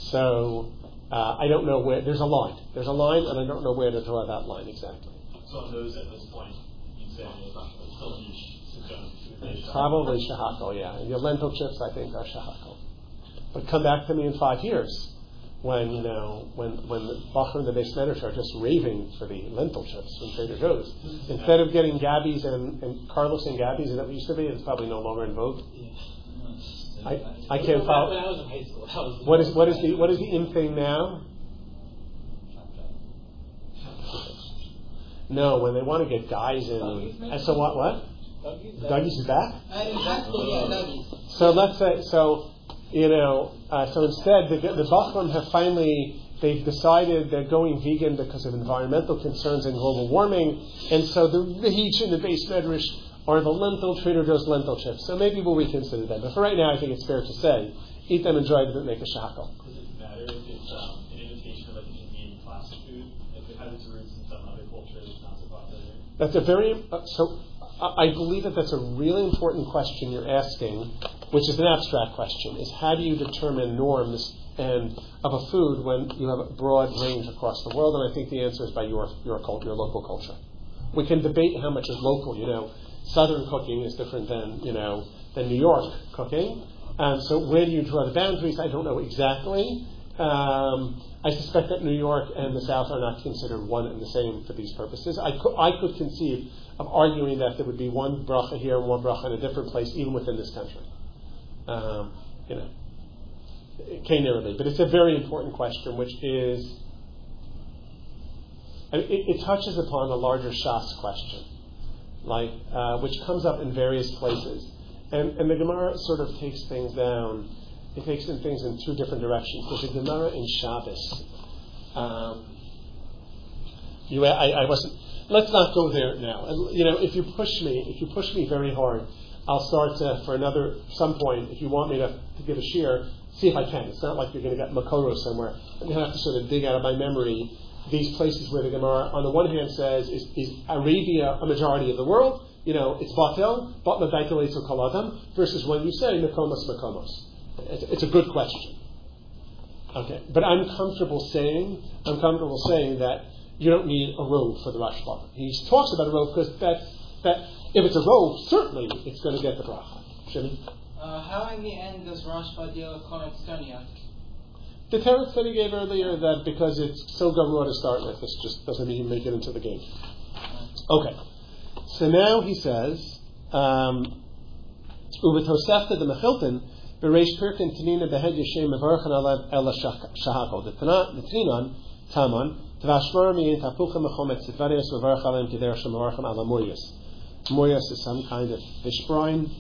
so uh, I don't know where, there's a line. There's a line, and I don't know where to draw that line exactly. So on those at this point, you'd say it's still niche. Probably shahakol, yeah. And your lentil chips, I think, are shahakol. But come back to me in five years. When you know, when when the Bachar and the Beis Medrash are just raving for the lentil chips from Trader Joe's, instead of getting Gabby's and, and Carlos and Gabby's, is that what used to be? It's probably no longer in vogue. Yeah. I I can't follow. When I was in high school, that was What is what is the what is the in thing now? No, when they want to get guys in. And so what? What? Dougie's is back. So let's say so. You know, uh, so instead, the, the Bachram have finally, they've decided they're going vegan because of environmental concerns and global warming, and so the Rich and the Beis Medrash are the lentil, Trader Joe's lentil chips. So maybe we'll reconsider them. But for right now, I think it's fair to say, eat them, enjoy them, make a shahakal. Does it matter if it's um, an imitation of like an Indian classic food? If it has its roots in some other culture that's not so popular? That's a very, uh, so I believe that that's a really important question you're asking, which is an abstract question, is how do you determine norms and of a food when you have a broad range across the world? And I think the answer is by your your, cult, your local culture. We can debate how much is local. You know, Southern cooking is different than, you know, than New York cooking. And so where do you draw the boundaries? I don't know exactly. Um, I suspect that New York and the South are not considered one and the same for these purposes. I could, I could conceive of arguing that there would be one bracha here and one bracha in a different place, even within this country. Um, you know, it can't never be. But it's a very important question, which is, it, it touches upon a larger Shas question. like uh, which comes up in various places, and and the Gemara sort of takes things down. It takes in things in two different directions. There's a Gemara in Shabbos. Um, you, I, I wasn't. Let's not go there now. And, you know, if you push me, if you push me very hard, I'll start to, for another some point. If you want me to, to give a shear, see if I can. It's not like you're going to get Makoro somewhere. I'm going to have to sort of dig out of my memory these places where the Gemara, on the one hand, says is, is Arabia a majority of the world? You know, it's Batel, Bat Mabaitel Kaladam, versus when you say Mekomos Mekomos. It's, it's a good question. Okay, but I'm comfortable saying, I'm comfortable saying that you don't need a robe for the Rosh Hashanah. He talks about a robe because that, that if it's a robe, certainly it's going to get the bracha. Shimon? Uh, how in the end does Rosh Hashanah deal with Komet Stonia? The teretz that he gave earlier, that because it's so gavur to start with, this just doesn't mean make it into the game. Okay, so now he says, um, Uvetosefta the Mechilton, Bereish Pirkin Tanina Behed Yeshem Mevarchan Alad Ela Shahako. The Taninan, Taman, Tvashmar Miyin Tapucha Mechomet Sifarias Mevarch Alem Keder Shem Mevarchan Ala Murias. Murias is some kind of fish brine,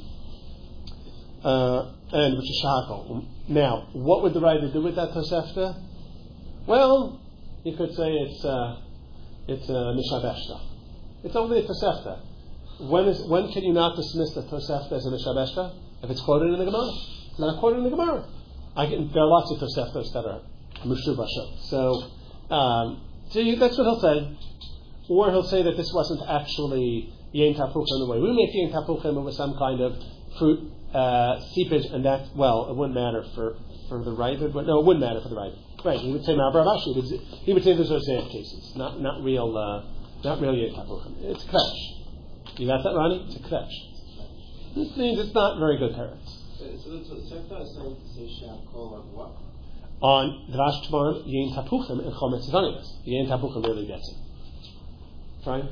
uh, and which is Shahako. Now, what would the writer do with that Tosefta? Well, you could say it's uh, it's a uh, Mishabeshta. It's only a Tosefta. When is when can you not dismiss the Tosefta as a Mishabeshta? If it's quoted in the Gemara. It's not quoted in the Gemara. I can, there are lots of Toseftas that are Mushubashot. So, um, so you, that's what he'll say. Or he'll say that this wasn't actually Yen Tapuchim the way we make Yen Tapuchim, it was some kind of fruit uh, seepage, and that, well, it wouldn't matter for, for the Ravid, but no, it wouldn't matter for the Ravid. Right, he would say Ma'abravashi, he would, he would say those are Zayat cases, not not real, uh, not real Yen Tapuchim. It's Kresh. You got that, Ronnie? It's a Kresh. This means it's not very good parents. So the Tosefta is saying to say Shakol on what? On Dvash Tman Yen Tapuchim and Chometz Tzivanias. Yen Tapuchim really gets it. Brian?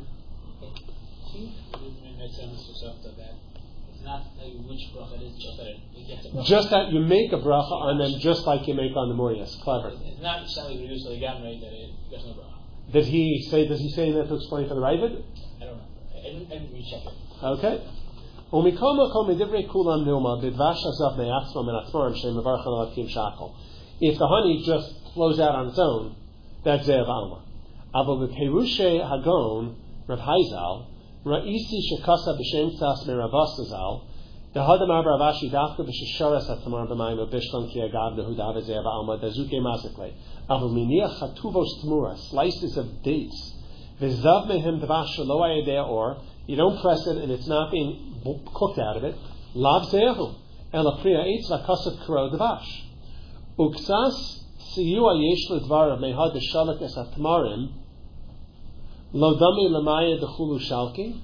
It's not like which bracha it is, just that it gets a bracha. Just that you make a bracha on them, just like you make on the Morias. Clever. It's not necessarily reduced to the Gamrei that it gets no bracha. Did he say? Does he say that to explain for the Ravid? I don't know. I didn't, I didn't recheck it. Okay. Umikoma kol midivrei kulam nilma bidvash hazav me'atzma me'atzmarim shem mevarchan alakim shakol. If the honey just flows out on its own, that's ze'av alma. Avo b'perushe hagon Rav Haizal ra'isi shekasa b'shem tzas me'ravas hazal dehadam abra avashi dafka b'shesharas hatamar b'mayim b'bishlan ki agav nehudav ze'av alma dazuke mazikle. Avo miniach hatuvos tmura, slices of dates v'zav mehem dvash lo ayedeh or. You don't press it, and it's not being cooked out of it. Lav zehu ela priya eitz lakasat karo dvash. Uksas siyua yesh ledvarav mehad deshalak es atmarim lo dami lemaya dechulu shalki.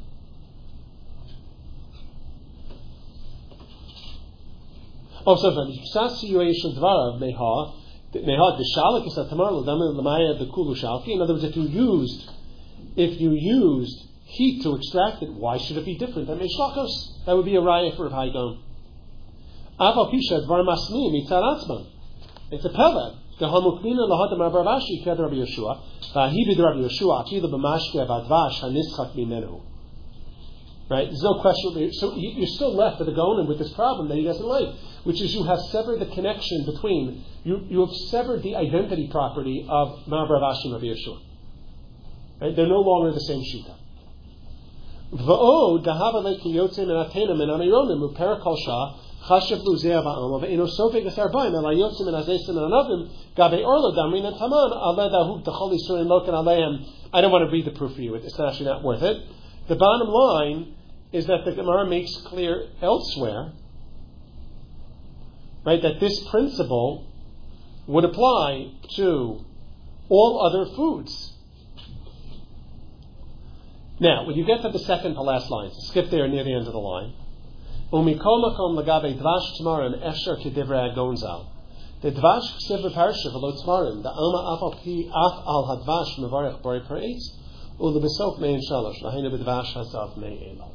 Oh, so uksas siyua yesh ledvarav mehad mehad deshalak es atmar lo dami lemaya dechulu shalki. In other words, if you used, if you used heat to extract it, why should it be different than Mishlakos? That would be a raya for Rav Haidon. Aval Pisha Dvar Masmi Mitzad Atzman. It's a pellet. Gehamukmina lahadam Rabavashi ked Rabbi Yeshua. Vahibid Rabbi Yeshua Akila b'mashke avadvash hanischak minenu. Right? There's no question. So you're still left with the Gaonim with this problem that he doesn't like, which is you have severed the connection between you. You have severed the identity property of Rabavashi and Rabbi Yeshua. Right? They're no longer the same shita. V'o dahava le'kiyotzim and atena min amironim u'perakol shah chashav lu'zeh va'alma ve'ino sofeg esarbaim el hayotzim and azeisim and anavim gavei orlo damrin and taman aleh dachol yisurin loken aleim. I don't want to read the proof for you. It's actually not worth it. The bottom line is that the Gemara makes clear elsewhere, right, that this principle would apply to all other foods. Now, when you get to the second to last lines, skip there near the end of the line. Umikol makom lagabe dvash tmarim efshar kedivrei agonzal. The dvash ksiv b'parsha v'lo tmarim the alma afal pi af al hadvash mevarich bori pereitz ulebesof mein shalosh lahina b'dvash hazav mei elav.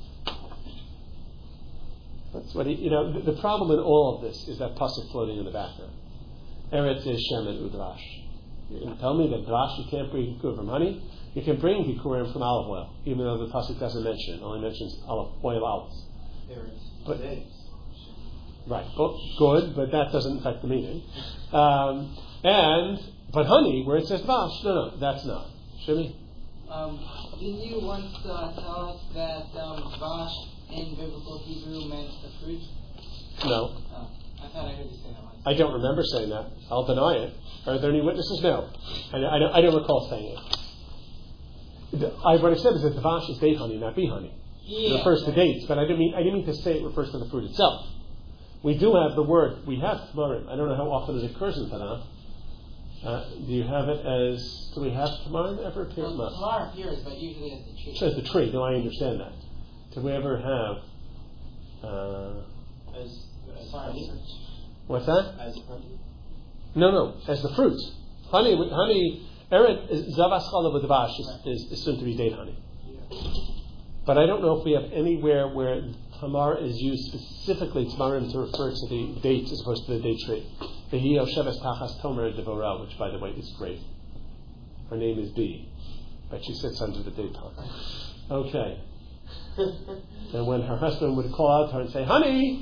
That's what he, you know. The, the problem in all of this is that pasuk floating in the background. Eretz is shem and udrash. You're going to tell me that Dvash, you can't bring Bikur from honey? You can bring Bikurim from olive oil, even though the pasuk doesn't mention it. It only mentions olive oil olives. But, right, well, good, but that doesn't affect the meaning. Um, and, but honey, where it says Dvash, no, no, that's not. Shimi? Um, didn't you once uh, tell us that um, Dvash in biblical Hebrew meant the fruit? No. Oh, I thought I heard you say that once. I don't remember saying that. I'll deny it. Are there any witnesses? No. I, I, don't, I don't recall saying it. I, what I said is that Dvash is date honey, not bee honey. Yeah, it refers to right. dates, but I didn't mean I didn't mean to say it refers to the fruit itself. We do have the word. We have tamarim. I don't know how often it occurs in Tanakh. Uh, do you have it as? Do we have tamarim ever appear? Well, No. Tamar appears, but usually as the tree. So it's the tree. No, I understand that. Did we ever have? Uh, As, as Sorry. honey? what's that? As honey? No, no. As the fruits. Honey. Honey. Ered zavas challah v'dvash is, is assumed to be date honey. But I don't know if we have anywhere where tamar is used specifically, tamarim, to refer to the dates as opposed to the date tree. Vehi yosheves tachas tomer devora, which, by the way, is great. Her name is Bee, but she sits under the date palm. Okay. And when her husband would call out to her and say, "Honey,"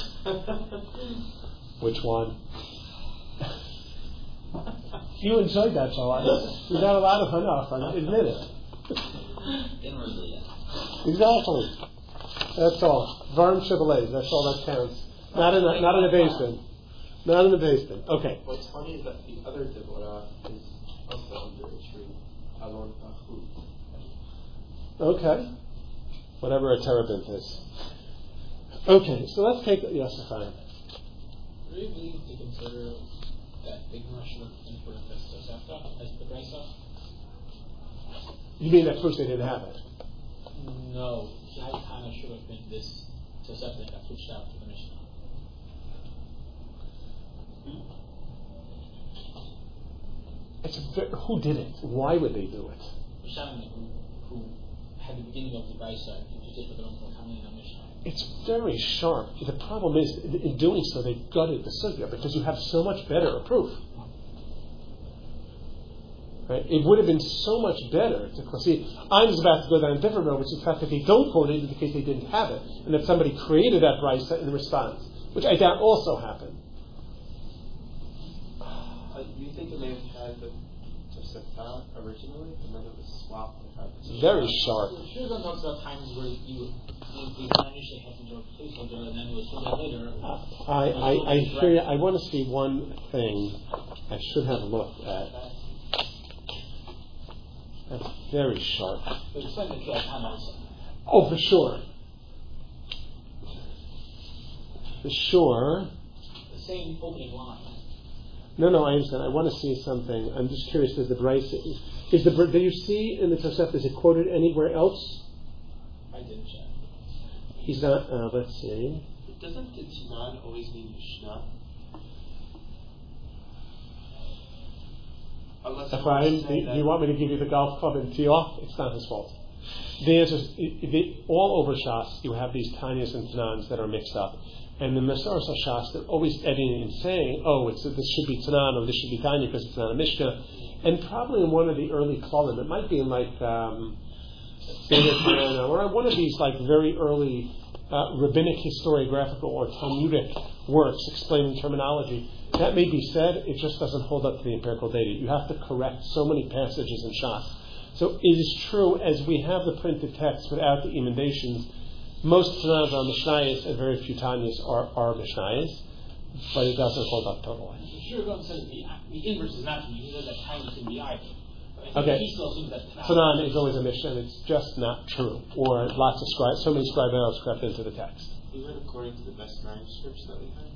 which one? You enjoyed that, Joel. You got a lot of hanaf, admit it. Inwardly, yes. Exactly. That's all. Varm Chevrolet, that's all that counts. Not in a, not in a basement. Not in the basement. Okay. What's funny is that the other Deborah is also under a tree. Alon Pachut. Okay. Whatever a terebinth is. Okay, so let's take yes, fine. Do you believe to consider that big Russian import as Tosefta as the Brisa? You mean at first they didn't have it? No, that kind of should have been this Tosefta that got pushed out to the Mishnah. It's a very, who did it? Why would they do it? Rishonim who, who had the beginning of the Brisa and who did it for the coming in the Mishnah. It's very sharp. The problem is, in doing so, they gutted the sugya because you have so much better proof. Right? It would have been so much better to see. I'm just about to go down a different road, which is the fact that they don't quote it in the case they didn't have it, and that somebody created that brisa in response, which I doubt also happened. Uh, do you think it may have had the Tosefta originally, and then it was swapped and had the Very sharp. Shulchan talks about times where you the initially had some sort of placeholder, and then it was filled out later. I, I, I hear you. I want to see one thing I should have looked at. That's very sharp. But it's like the time also. Oh, for sure. For sure. The same opening line. No, no, I understand. I want to see something. I'm just curious. Does the Bryce is, is the do you see in the Tosefta, is it quoted anywhere else? I didn't check. He's not. Uh, let's see. Doesn't the Tanan always mean Mishnah? Unless Ephraim, do, do you want me to give you the golf club and tee off? It's not his fault. The answer is, the, all over Shas, you have these Tanyas and Tanans that are mixed up. And the Masoros HaShas, they're always editing and saying, oh, it's, this should be Tanan or this should be Tanya because it's not a Mishnah. And probably in one of the early Klalim, it might be in like um, or one of these like very early uh, rabbinic historiographical or Talmudic works explaining terminology. That may be said, it just doesn't hold up to the empirical data. You have to correct so many passages in Shas. So it is true, as we have the printed text without the emendations, most Tanans are Mishnayos and very few Tanyas are, are Mishnayos, but it doesn't hold up totally. Sure, God says the, the inverse is not to be, that Tanya can be either. Okay. He still assumes that Tanan is always a Mishnah, and it's just not true. Or lots of scribes, so many scribe errors crept into the text. We read according to the best manuscripts that we had.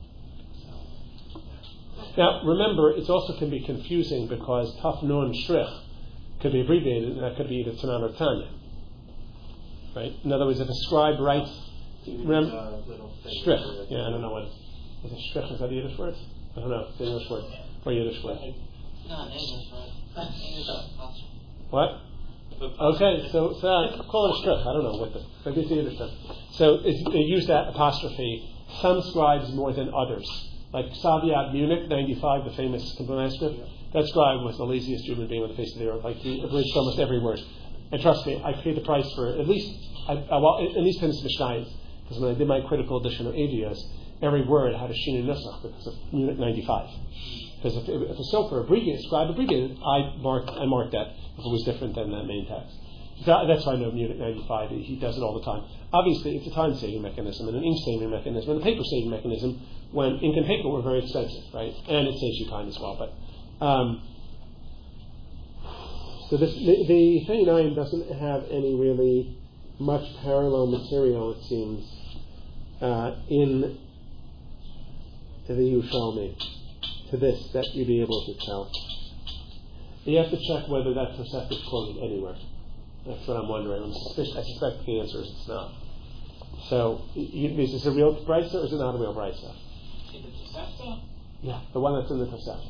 Now, remember, it also can be confusing because Taf Nun Shrich could be abbreviated, and that could be either Tanan or Tanya. Right? In other words, if a scribe writes, remember, uh, Shrich. Yeah, I don't know what. Is it Shrich? Is that a Yiddish word? I don't know. It's an English word or Yiddish word. No, in English, right? English. What? Okay, so, so uh, call it a strip. I don't know what the. Maybe it's a Yiddish term. So it's, they use that apostrophe. Some scribes more than others. Like Saviad Munich, ninety-five, the famous manuscript, that scribe was the laziest human being on the face of the earth. Like he abridged almost every word. And trust me, I paid the price for at least, I, I, well, at least ten Mishnayos, because when I did my critical edition of Avios, every word had a Shinui Nusach because of Unit ninety-five. Because if, if a sofer abbreviated, scribe abbreviated, I marked, I marked that if it was different than that main text. So that's why I know Unit ninety-five, he, he does it all the time. Obviously, it's a time-saving mechanism and an ink-saving mechanism and a paper-saving mechanism when ink and paper were very expensive, right? And it saves you time as well. But um, so this, the, the Chai Nine doesn't have any really much parallel material, it seems, uh, in the Yerushalmi to this that you'd be able to tell. You have to check whether that Tosefta is quoted anywhere. That's what I'm wondering. I'm suspicious, I suspect the answer is it's not. So, you, is this a real Brisa or is it not a real Brisa? In the Tosefta? Yeah, the one that's in the Tosefta.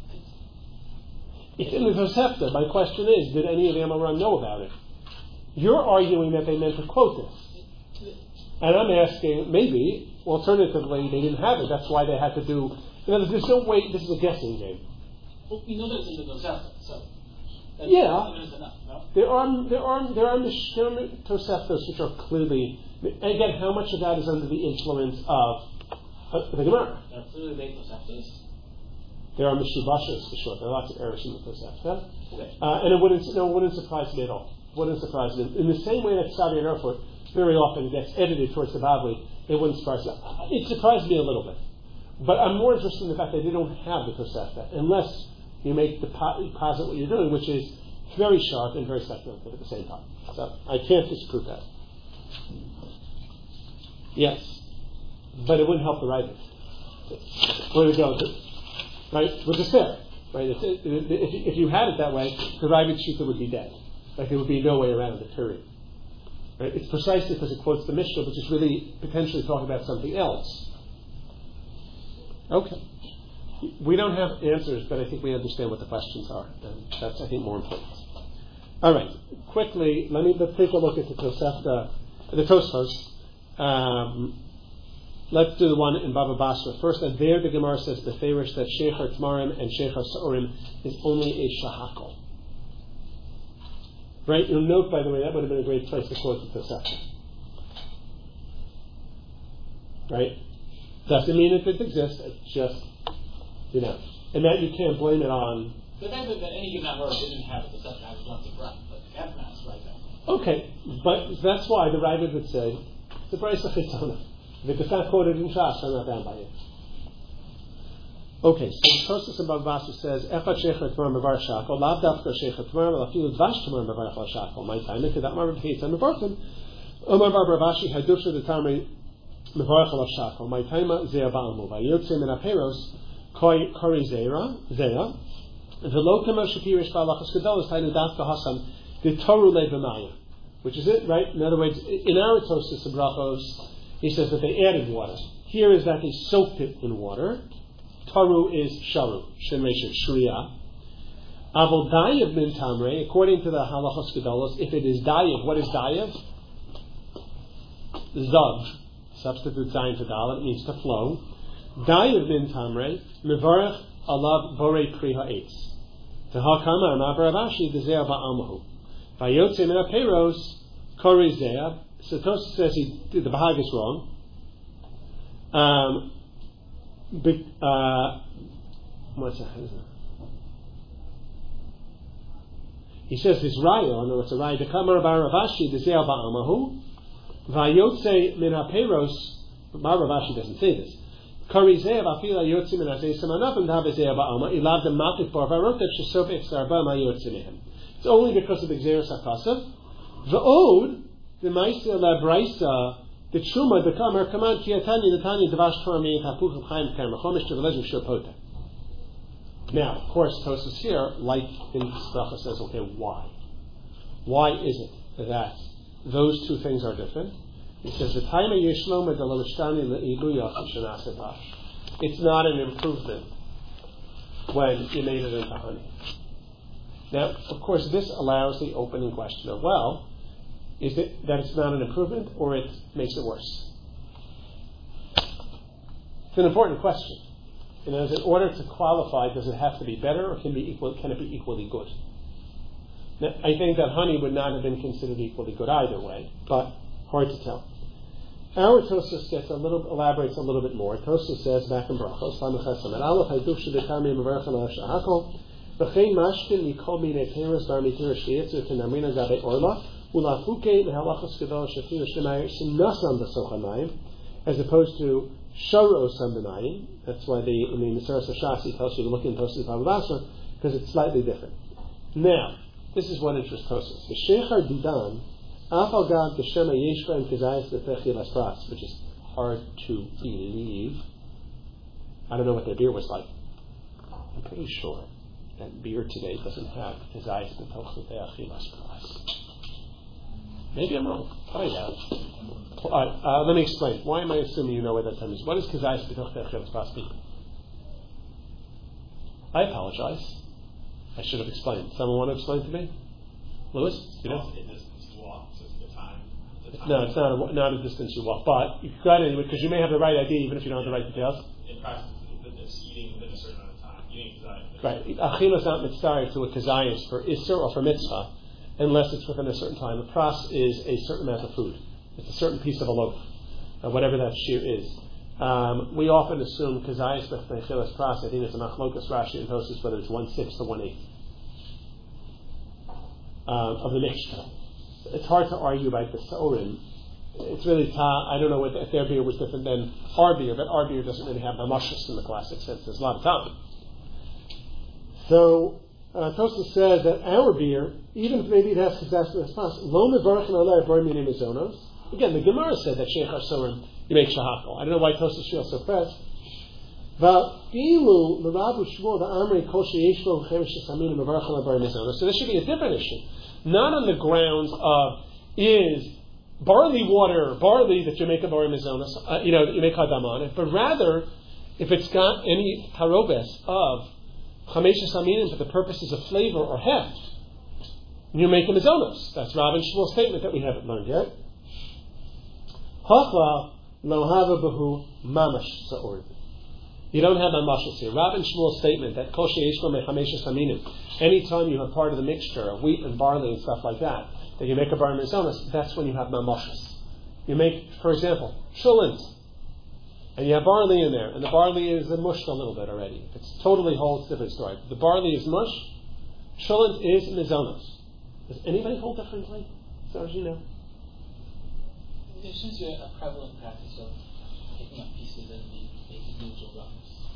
It's in the Tosefta. My question is, did any of the Amoram know about it? You're arguing that they meant to quote this. And I'm asking, maybe, alternatively, they didn't have it. That's why they had to do... You know, there's no way, this is a guessing game. Well, we know that it's in the Tosefta, so... That's Yeah. enough, no? There are, there are, there are Toseftas which are clearly... And again, how much of that is under the influence of uh, the Gemara? There are clearly late Toseftas. There are Mishubashas for sure. There are lots of errors in the Tosefta. Okay. Uh, and it wouldn't, no, it wouldn't surprise me at all. Wouldn't surprise me. In the same way that Savi and Erfurt very often gets edited towards the Bavli, it wouldn't surprise me. It surprised me a little bit. But I'm more interested in the fact that they don't have the Tosefta, unless you make the posit what you're doing, which is very sharp and very speculative at the same time. So I can't disprove that. Yes, but it wouldn't help the writers. Where to go? Right, which is fair. Right, if, if, if, if you had it that way, the Ravid Shita would be dead. Like there would be no way around it. Period. Right? It's precisely because it quotes the Mishnah, which is really potentially talking about something else. Okay. We don't have answers, but I think we understand what the questions are. And that's, I think, more important. All right. Quickly, let me let's take a look at the Tosefta, the Tosfos. Um, let's do the one in Baba Basra. First, and there the Gemara says the Farish that Shecher Tmarim and Shecher Sa'orim is only a shahakal. Right? You'll note, by the way, that would have been a great place to quote the Tosefta. Right? Doesn't mean it didn't exist. It's just, you know, and that you can't blame it on. The fact that any given word didn't have it, the I was not the right, but the Kafnas right there. Okay, but that's why the Ravid would say the price of Chitzona. If it's not quoted in Shas, I'm not bound by it. Okay, so the Tosfos in Bava Basra says, Echad Shecher Tmar Mevar Shakol, Lav Dafka Shecher Tmar, Lafilu Dvash Tmar Mevar Shakol. My time into that Mar B'Peitzah Mevarchim. Omar Bar Ravashi Hadusha the Tamri Mevarch Alav Shakol. My time Zeh Ba'amu. Vayotze Min HaPeiros Koi Kori Zeira Zeya. V'lo Kamer Shapirish Ba'alachas Gedolos Tainu Dafka Hasam the Toru Levamaya. Which is it, right? In other words, in our Tosfos of Brachos, he says that they added water. Here is that they soaked it in water. Taru is sharu, shemeshet shriya. Avol dayev min tamre, according to the halachos gedolos, if it is dayev, what is dayev? Zav, substitute zayin for dalet, it means to flow. Dayev min tamre, mevarech alav borei pri ha'etz. Tehakama amar Ravashi dezer ba'amahu. Vayotze min ha'peiros kori zeya. So Tosfos says he did the Bahag is wrong. Um, But, uh, what's that? He says this raya, I know it's a raya, the Kamar Bar Ravashi, the Zeya Ba'amahu, Vayotze Min HaPeiros, Bar Ravashi doesn't say this. Kari Zeya Vafila Yotze Min HaZeh Samanaf and Have Zeya Ba'ama, Ilav the Matif Bar Varotev Shesov Exarba Ma Yotze Mehem. It's only because of the Xeris HaKasav. V'od, the Maisya La Braisa, the Truma, the Kamar, Kaman, Kiatani, the Tani, the Vash Torami, Tapuch, Chaim, Karmachomish, the Velez, Shurpota. Now, of course, Tosfos here, like in Bracha, says, okay, why? Why is it that those two things are different? He says, the time of Yishlom and the Lamshtani, the Iluya, Shanasevash. It's not an improvement when you made it into honey. Now, of course, this allows the opening question of, well, is it that it's not an improvement, or it makes it worse? It's an important question. In other words, in order to qualify, does it have to be better, or can be equal? Can it be equally good? Now, I think that honey would not have been considered equally good either way, but hard to tell. Our Tosfos gets a little elaborates a little bit more. Tosfos says back in Brachos, Lamechasam, Aleph Hayduf Shebekami Mevarchan Al Shahakol, V'chein Mashkin Mikol Minei Teres Bar Mitira Sheyetzu Tenamrina Gabe Orla, Ulafuke Mehalachos Gedol Shefinu Shemayir Sinasam B'Sochamayim, as opposed to Shoro Sambanayim. That's why the in the Maseres Shasi tells you to look in Tosfos Bavasa, because it's slightly different. Now, this is what interests Tosfos. The Shechar Didan, Afal Gad Geshema Yeshva and Kazayas Lepechi Laspras, which is hard to believe. I don't know what their beer was like. I'm pretty sure that beer today doesn't have Kazayas Lepechi Laspras. Maybe I'm wrong. Find out. All right, uh, let me explain. Why am I assuming you know what that term is? What does Kazayas Lepechi Laspras mean? I apologize. I should have explained. Someone want to explain to me? Lewis, you know? No, it's not a, not a distance you walk, but you got it anyway because you may have the right idea even if you don't have the right details. In practice, it's eating within a certain amount of time. Eating kazayas. Right. Achila is not mitzvah to a kazayas for isser or for mitzvah unless it's within a certain time. The pras is a certain amount of food. It's a certain piece of a loaf, or whatever that shear is. Um, we often assume kazayas b'chilas pras. I think it's a machlokas Rashi and Tosfos whether it's one sixth or one eighth um, of the mixture. It's hard to argue about the Saurim. It's really ta. I don't know if their beer was different than our beer, but our beer doesn't really have mamashus in the classic sense. There's a lot of time. So uh, Tosfos says that our beer, even if maybe it has kazayas pas, lo mevarachin alei bar minei mizonos. Again, the Gemara said that sheichar sorim you make shahakol. I don't know why Tosfos feels so pressed. Va'ilu l'rabu shmuel da'amri kol sheyesh lo cheresh shesamin mevarachin alei bar mizonos. So this should be a different issue. Not on the grounds of is barley water, barley that you make a bar mizonos, uh, you know, you make hadam on it, but rather if it's got any tarobes of chamesh aminim for the purposes of flavor or heft, you make a mizonos. That's Rav and Shmuel's statement that we haven't learned yet. Hachla lo hava behu mamash sa'or. You don't have mamashas here. Rav and Shmuel's statement that kol sheyesh lo mechamesh aminim. Anytime you have part of the mixture of wheat and barley and stuff like that, that you make a bar mizonos, that's when you have mamashas. You make, for example, shulent, and you have barley in there, and the barley is mushed a little bit already. If it's totally whole, it's a different story. The barley is mush, shulent is mizonos. Does anybody hold differently, as far as you know? There seems to be a prevalent practice of picking up pieces and making individual runs.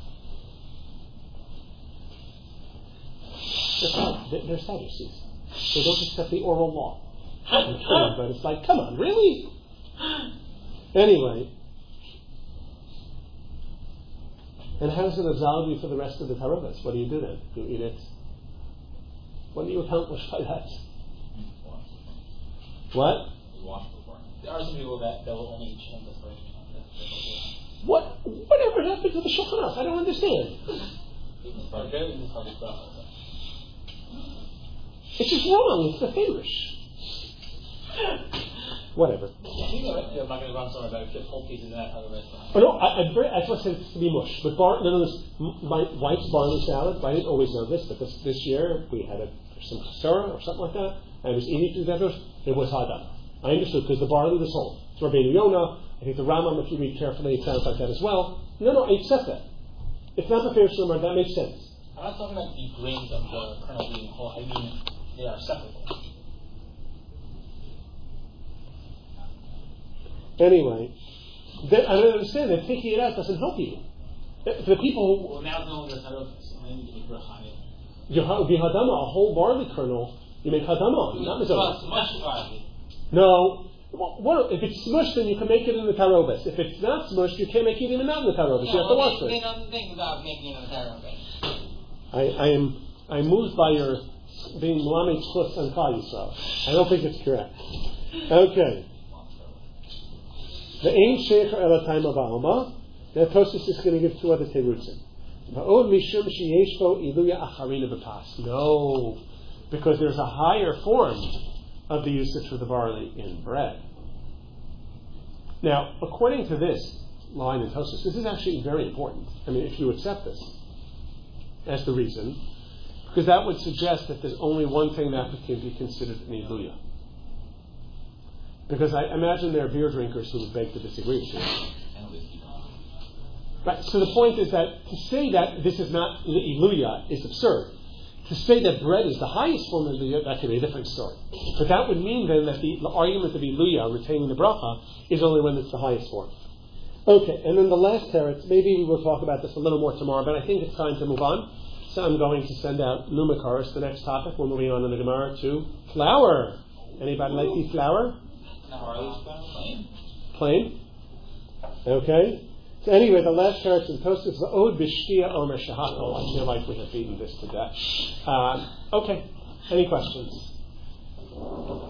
They're, they're Sadducees. They don't accept the oral law. I'm kidding, but it's like, come on, really? Anyway. And how does it absolve you for the rest of the tarubas? What do you do then? Do you eat it? What do you accomplish by that? What? There are some people that, that will only eat shrimp as well. What? Whatever happened to the Shulchan Aruch? I don't understand. It's just wrong. It's the Farish. Whatever. I'm not going to run somewhere about it. Just whole pieces of that out of the restaurant. Oh no, I, I, I just said it's to be mush. But bar, none of this, my wife's barley salad. I didn't always know this, but this this year we had a, some chasura or something like that. I was eating through that. It was hadam. I understood because the barley was whole. It's Rabbeinu Yonah. I think the Rambam, if you read carefully, it sounds like that as well. No, no, I accept that. It's not the fair summer. That makes sense. I'm not talking about the grains of the kernel being whole. I mean, they are separable. Anyway, they, I don't understand that taking it out doesn't help you. For the people who... Well, now it's no longer tarot, so I need to be brachani. You have hadama, a whole barley kernel, you make hadama, not mitzvah. Much barley. No. Well, what, if it's smushed, then you can make it in the tarobes. If it's not smushed, you can't make it even not in the tarobes. Yeah, you have to well, wash they, it. they don't think about making it in the tarobes. I, I am I'm moved by your being Muhammad Chus and Kal Yisrael. I don't think it's correct. Okay. The Ein Sheikh El Time of Alma. Now Tosfos is going to give two other terutzim. No, because there's a higher form of the usage of the barley in bread. Now, according to this, line in Tosfos. This is actually very important. I mean, if you accept this as the reason, because that would suggest that there's only one thing that can be considered an Iluya. Because I imagine there are beer drinkers who would beg to disagree with you. Right. So the point is that to say that this is not Iluya is absurd. To say that bread is the highest form of Iluya, that could be a different story. But that would mean then that the, the argument of Iluya, retaining the bracha, is only when it's the highest form. Okay, and then the last teretz, maybe we will talk about this a little more tomorrow, but I think it's time to move on. So I'm going to send out Lumikaris, the next topic. We're moving on in the Gemara to flour. Anybody like the flour? Plain. Plain? Okay. So anyway, the last teretz in Tosfos is Od B'Shkia Omer Shahakol. I feel like we have beaten this to death. Uh, okay. Any questions?